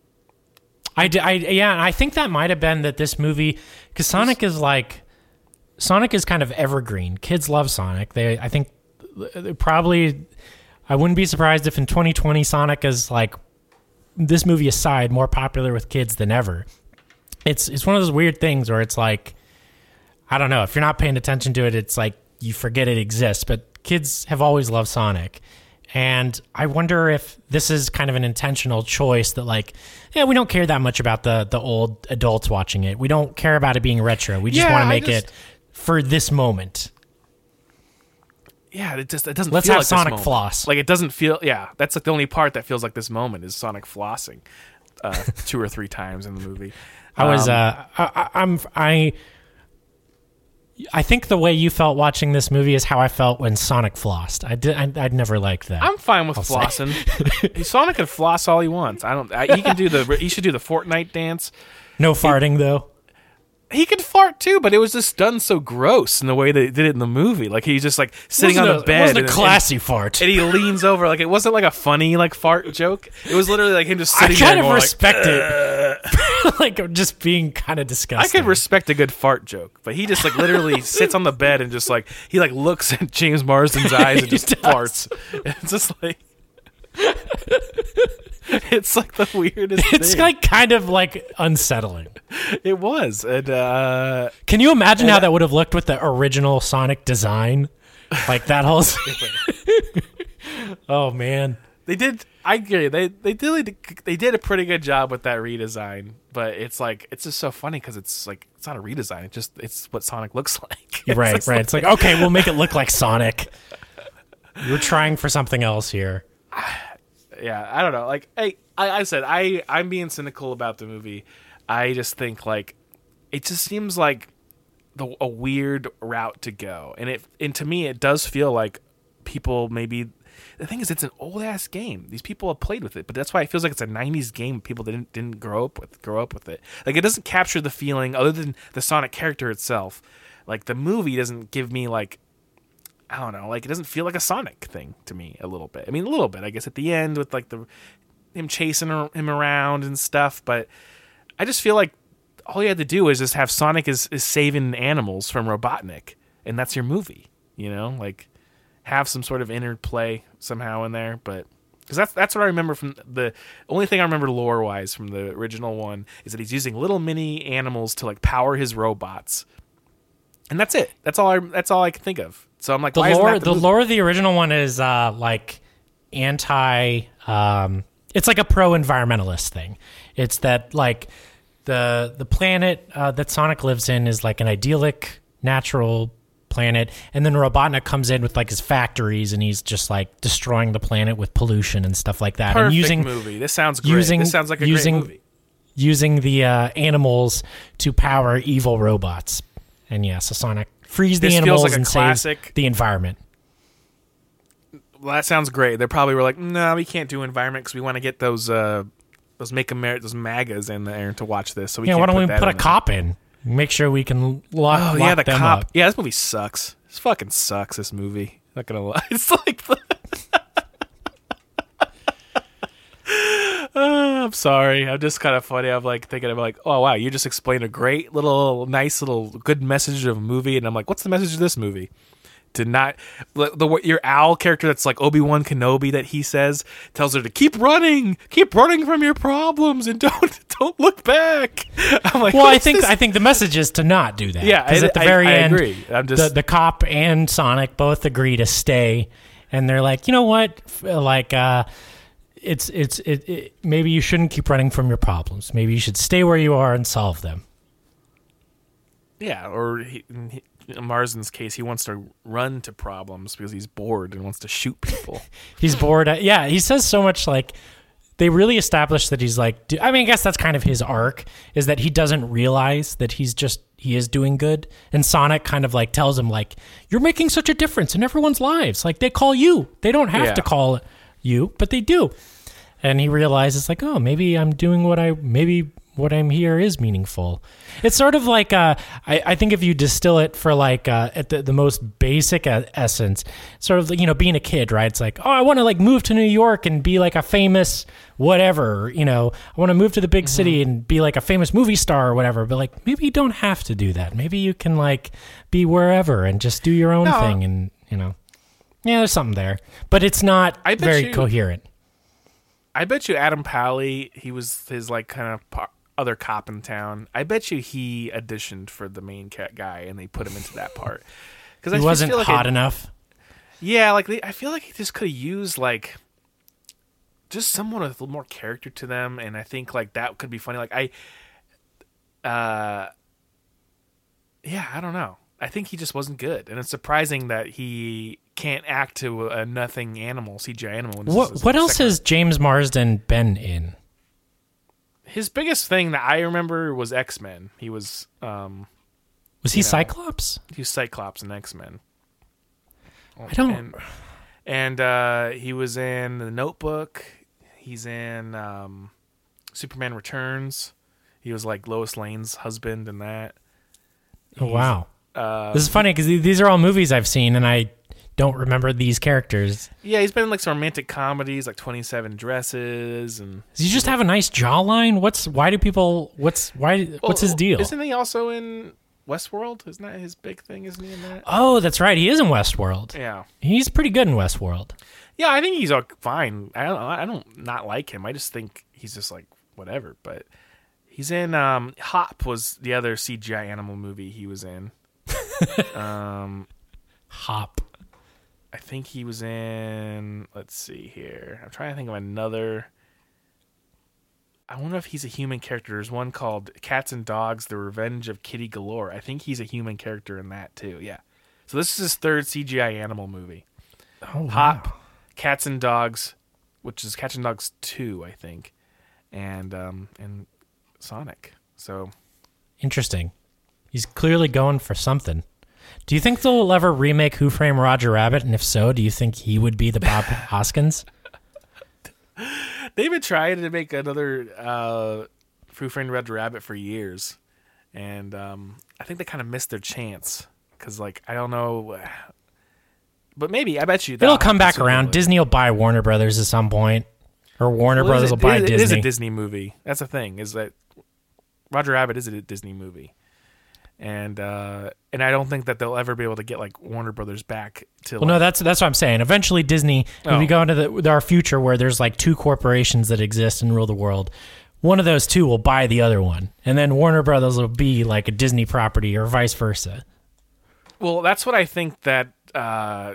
I, d- I yeah, I think that might have been that this movie, because Sonic is like, Sonic is kind of evergreen. Kids love Sonic. They, I think, they probably, I wouldn't be surprised if in twenty twenty Sonic is like, this movie aside, more popular with kids than ever. It's it's one of those weird things where it's like, I don't know, if you're not paying attention to it, it's like you forget it exists. But kids have always loved Sonic. And I wonder if this is kind of an intentional choice that, like, yeah, we don't care that much about the the old adults watching it. We don't care about it being retro. We just Yeah, want to I make just- it for this moment. Yeah, it just it doesn't. Let's feel have like this Sonic moment. floss. Like it doesn't feel. Yeah, that's like the only part that feels like this moment is Sonic flossing, uh, two or three times in the movie. I was, Um, uh, I, I, I'm, I, I think the way you felt watching this movie is how I felt when Sonic flossed. I did, I, I'd never liked that. I'm fine with I'll say. flossing. Sonic can floss all he wants. I don't. I, he can do the. He should do the Fortnite dance. No farting though. He could fart too, but it was just done so gross in the way they did it in the movie. Like he's just like sitting on Wasn't the a- it bed. wasn't a and- classy and- fart. and he leans over. Like it wasn't like a funny like fart joke. It was literally like him just I sitting kind there. of going, respect like, it, like just being kind of I disgusting. could respect a good fart joke, but he just like literally sits on the bed and just like he like looks at James Marsden's eyes and He just does. farts. It's just like it's like the weirdest. It's thing. like kind of like unsettling. It was, and uh, Can you imagine and how I- that would have looked with the original Sonic design? Like that whole. Oh man. They did. I agree. They they did they did a pretty good job with that redesign, but it's like it's just so funny because it's like it's not a redesign. It's just it's what Sonic looks like. It's Right, just right. It's like, okay, we'll make it look like Sonic. You're trying for something else here. yeah, I don't know. Like I I, I said, I I'm being cynical about the movie. I just think like it just seems like the a weird route to go, and it and to me it does feel like people maybe. The thing is, it's an old ass game. These people have played with it, but that's why it feels like it's a nineties game. People didn't didn't grow up with grow up with it. Like it doesn't capture the feeling other than the Sonic character itself. Like the movie doesn't give me like I don't know. Like it doesn't feel like a Sonic thing to me a little bit. I mean a little bit, I guess, at the end with like the him chasing him around and stuff. But I just feel like all you had to do is just have Sonic is, is saving animals from Robotnik, and that's your movie. You know, like. Have some sort of interplay somehow in there, but because that's that's what I remember from the only thing I remember lore wise from the original one is that he's using little mini animals to like power his robots, and that's it. That's all I that's all I can think of. So I'm like, The why isn't lore, that the, movie? lore of the original one is uh, like anti. Um, it's like a pro-environmentalist thing. It's that like the the planet uh, that Sonic lives in is like an idyllic, natural planet, and then Robotnik comes in with like his factories, and he's just like destroying the planet with pollution and stuff like that. Perfect and using movie. This sounds great. Using, this sounds like a using, great movie. Using the uh, animals to power evil robots, and yeah, so Sonic frees the This animals feels like a and classic- saves the environment. Well, that sounds great. They probably were like, "No, we can't do environment because we want to get those uh, those make Amer- those MAGAs in there to watch this." So we Yeah, can't why don't put we that put a in there." cop in? Make sure we can lock, Oh lock yeah, the them cop. up. Yeah, this movie sucks. This fucking sucks. This movie. Not gonna lie. It's like. The Uh, I'm sorry. I'm just kind of funny. I'm like thinking of like, oh wow, you just explained a great little, nice little, good message of a movie, and I'm like, what's the message of this movie? To not the, the your Owl character that's like Obi-Wan Kenobi that he says tells her to keep running, keep running from your problems, and don't don't look back. I'm like, Well, I what's think this? I think the message is to not do that. Yeah, because I- at the I- very I end, agree. I'm just- the the cop and Sonic both agree to stay, and they're like, you know what, F- like, uh, it's it's it, it. Maybe you shouldn't keep running from your problems. Maybe you should stay where you are and solve them. Yeah, or he, he, in Marsden's case, he wants to run to problems because he's bored and wants to shoot people. He's bored. At, yeah, he says so much. Like, they really establish that he's like. do- I mean, I guess that's kind of his arc, is that he doesn't realize that he's just he is doing good, and Sonic kind of like tells him like, "You're making such a difference in everyone's lives. Like, they call you. They don't have Yeah. to call you, but they do." And he realizes like, oh, maybe I'm doing what I maybe what I'm here is meaningful. It's sort of like uh, I, I think if you distill it for like uh, at the, the most basic uh, essence, sort of, you know, being a kid, right? It's like, oh, I want to like move to New York and be like a famous whatever, you know, I want to move to the big city and be like a famous movie star or whatever. But like, maybe you don't have to do that. Maybe you can like be wherever and just do your own No. thing, and you know, yeah, there's something there, but it's not I bet very you- coherent. I bet you Adam Pally, he was his like kind of po- other cop in town. I bet you he auditioned for the main cat guy, and they put him into that part because He wasn't hot enough. Yeah, like they, I feel like he just could have used like just someone with a little more character to them, and I think like that could be funny. Like I, uh, yeah, I don't know. I think he just wasn't good, and it's surprising that he can't act to a nothing animal, C G I animal. This is What his what else second- has James Marsden been in? His biggest thing that I remember was X-Men. He was um Was he you know, Cyclops? He was Cyclops in X-Men. I don't- And, and uh, he was in The Notebook. He's in um, Superman Returns. He was like Lois Lane's husband in that. Oh, wow. Uh, This is funny because these are all movies I've seen, and I don't remember these characters. Yeah, he's been in like some romantic comedies, like twenty-seven Dresses, and Does he just have a nice jawline? What's why do people? What's why? What's his Well, deal? Isn't he also in Westworld? Isn't that his big thing? Isn't he in that? Oh, that's right. He is in Westworld. Yeah. He's pretty good in Westworld. Yeah, I think he's uh, fine. I don't. I don't not like him. I just think he's just like whatever. But he's in um, Hop was the other C G I animal movie he was in. um, Hop. I think he was in. Let's see here. I'm trying to think of another. I wonder if he's a human character. There's one called Cats and Dogs: The Revenge of Kitty Galore. I think he's a human character in that too. Yeah. So this is his third C G I animal movie. Oh, wow. Hop, Cats and Dogs, which is Cats and Dogs two, I think, and um and Sonic. So Interesting. He's clearly going for something. Do you think they'll ever remake Who Framed Roger Rabbit? And if so, do you think he would be the Bob Hoskins? they've been trying to make another uh, Who Framed Roger Rabbit for years, and um, I think they kind of missed their chance because, like, I don't know, but maybe I bet you It'll that'll come back happen around. sooner or Disney will buy Warner Brothers at some point, or Warner Well, it is Brothers a- will buy it is- Disney. It is a Disney movie. That's the thing, is that Roger Rabbit is a Disney movie. And uh, and I don't think that they'll ever be able to get like Warner Brothers back to. Well, no, that's that's what I'm saying. Eventually, Disney, if Oh. we go into the, our future where there's like two corporations that exist and rule the world, one of those two will buy the other one, and then Warner Brothers will be like a Disney property or vice versa. Well, that's what I think that uh,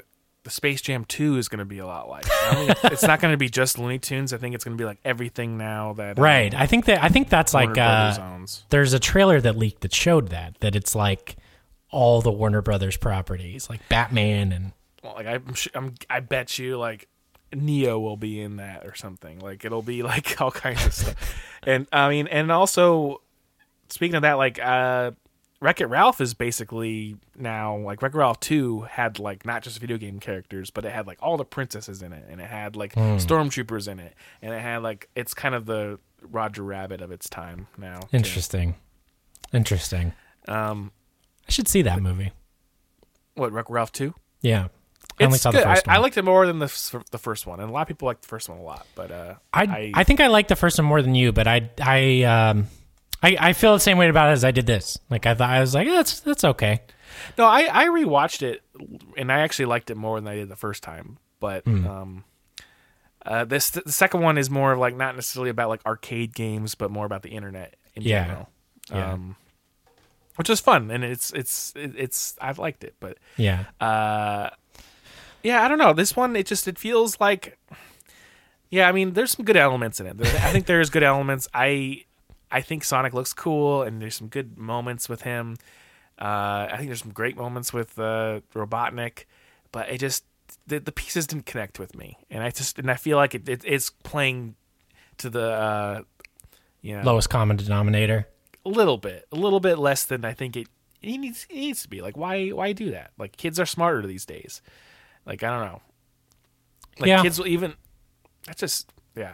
the Space Jam two is going to be a lot like. I mean, it's not going to be just Looney Tunes. I think it's going to be like everything now that right. Um, I think that I think that's Warner like Brothers uh, owns. there's a trailer that leaked that showed that that it's like all the Warner Brothers properties, like Batman and Well, like I'm, sh- I'm, I bet you like Neo will be in that or something. Like it'll be like all kinds of stuff. And I mean, and also speaking of that, like uh, Wreck-It Ralph is basically now like Wreck-It Ralph two had like not just video game characters, but it had like all the princesses in it, and it had like Hmm. stormtroopers in it, and it had like it's kind of the Roger Rabbit of its time now. too. interesting, interesting. Um, I should see that movie. what Wreck-It Ralph two? Yeah, I only It's saw good. the first I, I one. liked it more than the f- the first one, and a lot of people like the first one a lot. But uh, I, I think I like the first one more than you, but I I um I, I feel the same way about it as I did this. Like I thought I was like eh, that's that's okay. No, I, I rewatched it, and I actually liked it more than I did the first time. But Mm. um, uh, this the second one is more of like not necessarily about like arcade games, but more about the internet in Yeah. general. Yeah. Um, which is fun, and it's it's it, it's I've liked it, but Yeah. uh, yeah, I don't know. This one, it just it feels like, yeah, I mean, there's some good elements in it. There- I think there's good elements. I I think Sonic looks cool, and there's some good moments with him. Uh, I think there's some great moments with uh, Robotnik, but it just the, the pieces didn't connect with me, and I just and I feel like it, it it's playing to the uh, you know Lowest common denominator. a little bit, a little bit less than I think it, it needs it needs to be. Like why why do that? Like kids are smarter these days. Like I don't know. Like Yeah. kids will even. That's just yeah.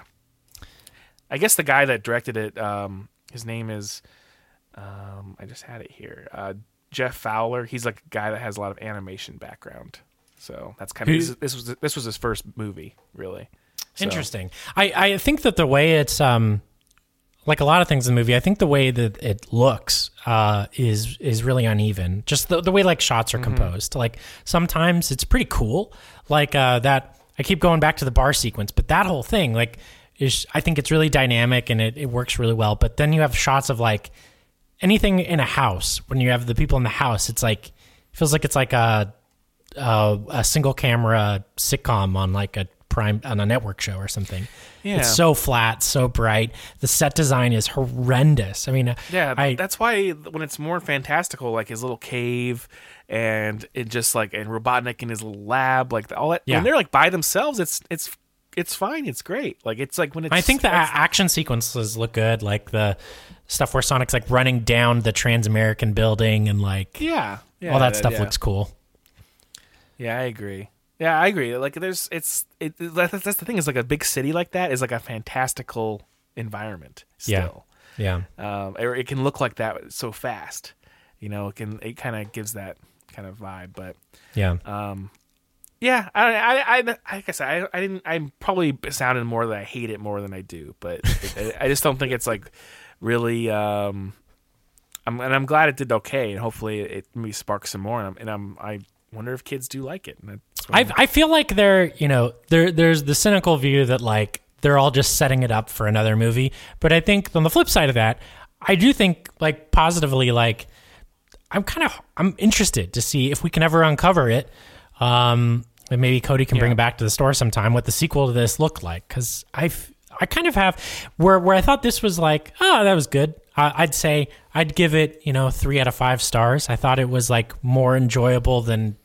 I guess the guy that directed it, um, his name is, um, I just had it here, uh, Jeff Fowler. He's like a guy that has a lot of animation background, so that's kind of Who- this, this was this was his first movie, really. So- Interesting. I, I think that the way it's um like a lot of things in the movie, I think the way that it looks uh is is really uneven. Just the the way like shots are Mhm. composed. Like sometimes it's pretty cool. Like uh that I keep going back to the bar sequence, but that whole thing like is I think it's really dynamic and it, it works really well. But then you have shots of like anything in a house. When you have the people in the house, it's like feels like it's like a a, a single camera sitcom on like a prime on a network show or something. Yeah. It's so flat, so bright. The set design is horrendous. I mean, Yeah, I, that's why when it's more fantastical, like his little cave and it just like and Robotnik in his little lab, like all that. Yeah. When they're like by themselves, it's it's it's fine. It's great. Like it's like when it's. I think the a- it's- action sequences look good, like the stuff where Sonic's like running down the Trans-American building and like Yeah, yeah, all that that- stuff yeah. looks cool. Yeah, I agree. Yeah, I agree. Like there's it's it that's, that's the thing is like a big city like that is like a fantastical environment still. Yeah. Um, or it can look like that so fast. You know, it can it kind of gives that kind of vibe, but Yeah. Um, yeah, I, I, I, like I said, I, I didn't. I'm probably sounding more that I hate it more than I do, but it, I just don't think it's like really. Um, I'm and I'm glad it did okay, and hopefully it maybe sparks some more. And I'm, and I'm I wonder if kids do like it. And that's what I I'm- I feel like they're, you know, there there's the cynical view that like they're all just setting it up for another movie, but I think on the flip side of that, I do think like positively like I'm kind of I'm interested to see if we can ever uncover it. Um and maybe Cody can bring it back to the store sometime what the sequel to this looked like, cuz I I kind of have where where I thought this was like, oh, that was good. Uh, I'd say I'd give it, you know, three out of five stars. I thought it was like more enjoyable than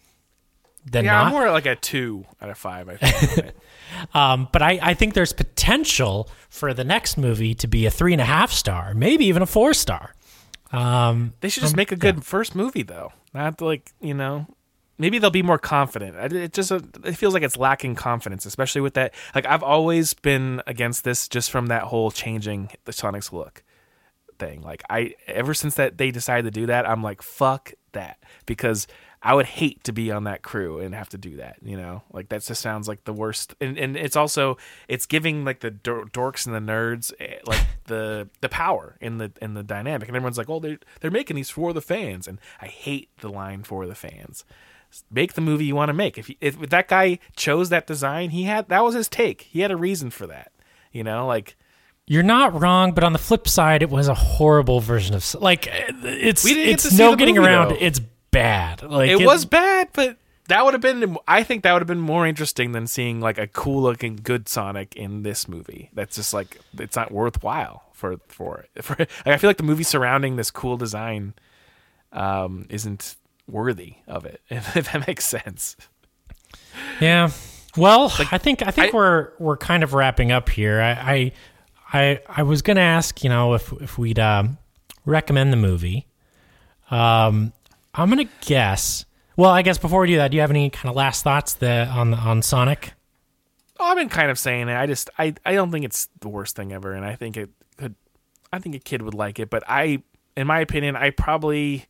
than yeah, not. I'm more like a two out of five. I think. Um, but I, I think there's potential for the next movie to be a three and a half star, maybe even a four star. Um, They should just um, make a good first movie, though. Not like you know, maybe they'll be more confident. I- It just it feels like it's lacking confidence, especially with that. Like I've always been against this, just from that whole changing the Sonic's look thing. Like I ever since that they decided to do that, I'm like fuck that, because I would hate to be on that crew and have to do that. You know, like that just sounds like the worst. And and it's also it's giving like the dor- dorks and the nerds eh, like the the power in the in the dynamic. And everyone's like, oh, they're they're making these for the fans, and I hate the line for the fans. Make the movie you want to make. If you, if that guy chose that design, he had that was his take. He had a reason for that. You know, like. You're not wrong, but on the flip side, it was a horrible version of like it's We didn't get it's to see no the getting movie, around. though. It's bad. Like it, was bad, but that would have been. I think that would have been more interesting than seeing like a cool looking good Sonic in this movie. That's just like it's not worthwhile for for it. For, like, I feel like the movie surrounding this cool design um, isn't worthy of it. If that makes sense. Yeah. Well, Like, I think I think I- we're we're kind of wrapping up here. I I I, I was gonna ask, you know, if if we'd um, recommend the movie. Um, I'm gonna guess. Well, I guess before we do that, do you have any kind of last thoughts that on on Sonic? Oh, I've been kind of saying it. I just I, I don't think it's the worst thing ever, and I think it could. I think a kid would like it, but I, in my opinion, I probably.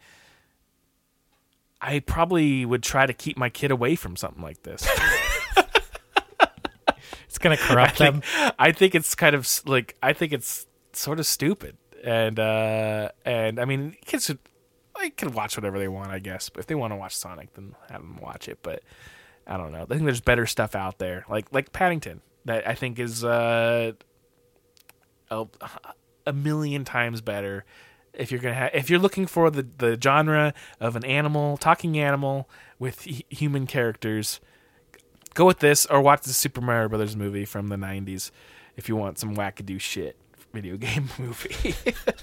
I probably would try to keep my kid away from something like this. It's gonna corrupt I them. think, I think it's kind of s- like I think it's sort of stupid, and uh, and I mean, kids should like can watch whatever they want, I guess. But if they want to watch Sonic, then have them watch it. But I don't know. I think there's better stuff out there, like like Paddington, that I think is uh, a, a million times better. If you're gonna ha- if you're looking for the, the genre of an animal, talking animal with h- human characters, go with this or watch the Super Mario Brothers movie from the nineties if you want some wackadoo shit video game movie.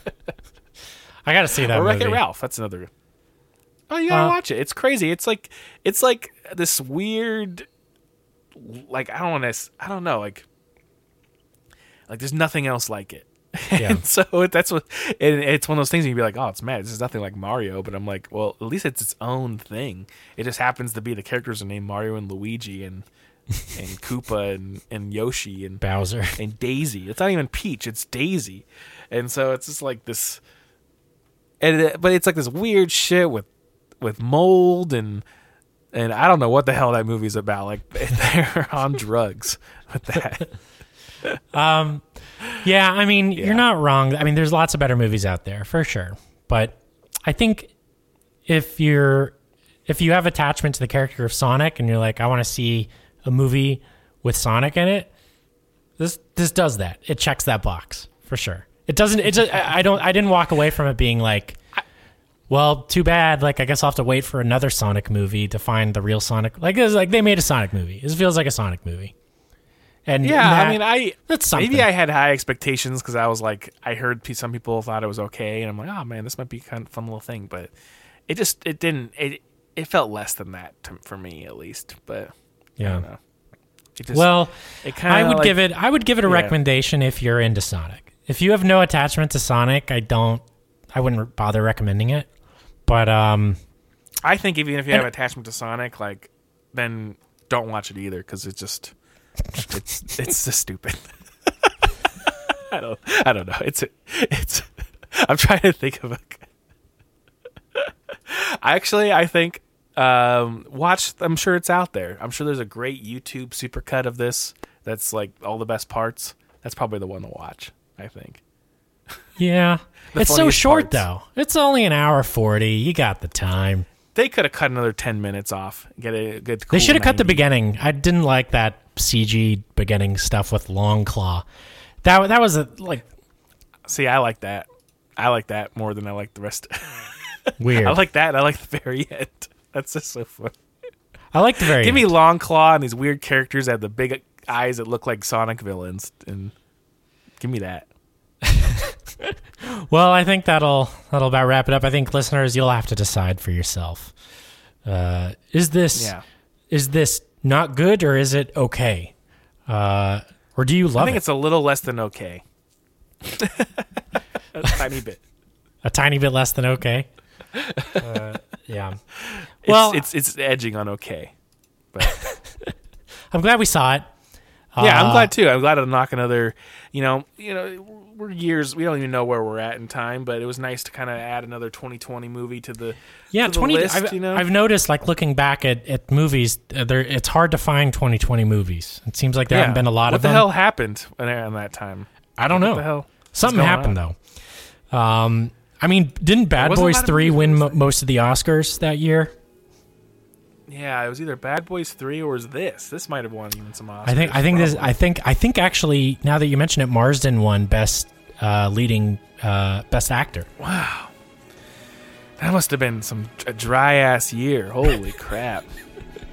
I gotta see that or movie. Wreck-It Ralph. That's another. Oh, you gotta Uh, watch it. It's crazy. It's like it's like this weird, like I don't want to. I don't know. Like like there's nothing else like it. Yeah. And so that's what and it's one of those things you'd be like, oh, it's mad. This is nothing like Mario, but I'm like, well, at least it's its own thing. It just happens to be the characters are named Mario and Luigi and and Koopa and, and Yoshi and Bowser and Daisy. It's not even Peach, it's Daisy. And so it's just like this and it, but it's like this weird shit with with mold and and I don't know what the hell that movie's about. Like they're on drugs with that. Um, yeah, I mean, Yeah. you're not wrong. I mean, there's lots of better movies out there for sure. But I think if you're if you have attachment to the character of Sonic and you're like, I want to see a movie with Sonic in it, this this does that. It checks that box for sure. It doesn't. It just, I I don't. I didn't walk away from it being like, well, too bad. Like, I guess I'll have to wait for another Sonic movie to find the real Sonic. Like, it was like they made a Sonic movie. This feels like a Sonic movie. And Yeah, that- I mean, I that's something. maybe I had high expectations because I was like, I heard pe- some people thought it was okay, and I'm like, oh man, this might be kind of fun little thing, but it just it didn't it it felt less than that to, for me at least. But I Yeah. don't know. It just- well, it kinda I would like- give it. I would give it a yeah. recommendation if you're into Sonic. If you have no attachment to Sonic, I don't. I wouldn't bother recommending it. But um, I think even if you have And- attachment to Sonic, like then don't watch it either because it's just it's it's just stupid. I don't I don't know. It's it's. I'm trying to think of a. Actually, I think um, watch. I'm sure it's out there. I'm sure there's a great YouTube supercut of this. That's like all the best parts. That's probably the one to watch. I think. yeah, The it's so funniest short parts. though. It's only an hour forty. You got the time. They could have cut another ten minutes off. Get a good. They cool should have cut the ninety. beginning. I didn't like that C G beginning stuff with Long Claw. That that was a, like See, I like that. I like that more than I like the rest. weird. I like that. And I like the very end. That's just so fun. I like the very Give me end. Long Claw and these weird characters that have the big eyes that look like Sonic villains, and give me that. Well, I think that'll that'll about wrap it up. I think listeners, you'll have to decide for yourself. Uh, is this Yeah. is this not good or is it okay? Uh, or do you love I think it? it's a little less than okay. A tiny bit. A tiny bit less than okay. Uh, yeah. It's, Well, it's it's edging on okay. But I'm glad we saw it. yeah, I'm Uh, glad too. I'm glad to knock another. You know, you know, we're years. We don't even know where we're at in time, but it was nice to kind of add another twenty twenty movie to the Yeah, to the twenty. list, I've, you know, I've noticed, like looking back at, at movies, uh, there it's hard to find twenty twenty movies. It seems like there Yeah. haven't been a lot what of the them. hell happened in in that time? I don't What know. the hell? Something What's going happened on? though. Um, I mean, didn't Bad wasn't a Boys lot of Three movies win mo- most of the Oscars that year? Yeah, it was either Bad Boys Three or was this. This might have won even some Oscars. I think. I think this. probably. I think. I think actually, now that you mention it, Marsden won best uh, leading uh, best actor. Wow, that must have been some a dry ass year. Holy crap!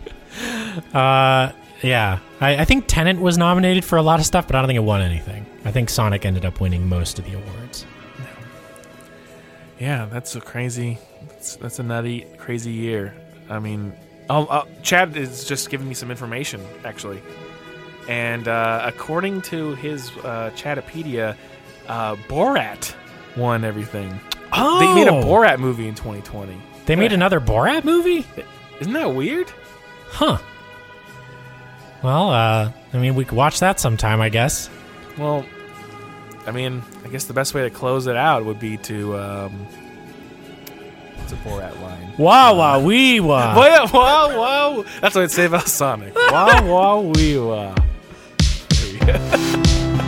uh, yeah. I, I think Tenet was nominated for a lot of stuff, but I don't think it won anything. I think Sonic ended up winning most of the awards. Yeah, that's a crazy, that's, that's a nutty, crazy year. I mean, oh, uh, Chad is just giving me some information, actually. And uh, according to his uh, Chadapedia, uh, Borat won everything. Oh! They made a Borat movie in twenty twenty. They made another Borat movie? Isn't that weird? Huh. Well, uh, I mean, we could watch that sometime, I guess. Well, I mean, I guess the best way to close it out would be to, um, what's a Borat line? Wah wah wee wah. Wah wah wah. That's what I'd say about Sonic. Wah wah wee wah. There you go.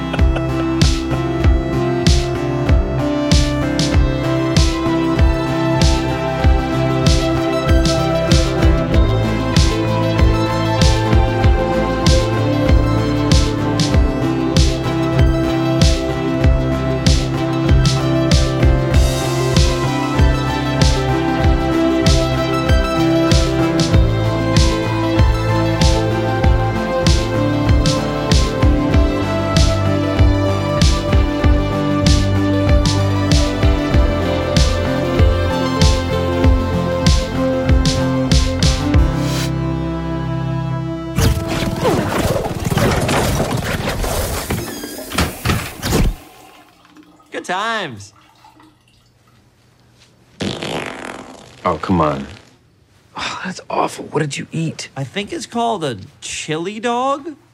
Times. Oh, come on. Oh, that's awful. What did you eat? I think it's called a chili dog.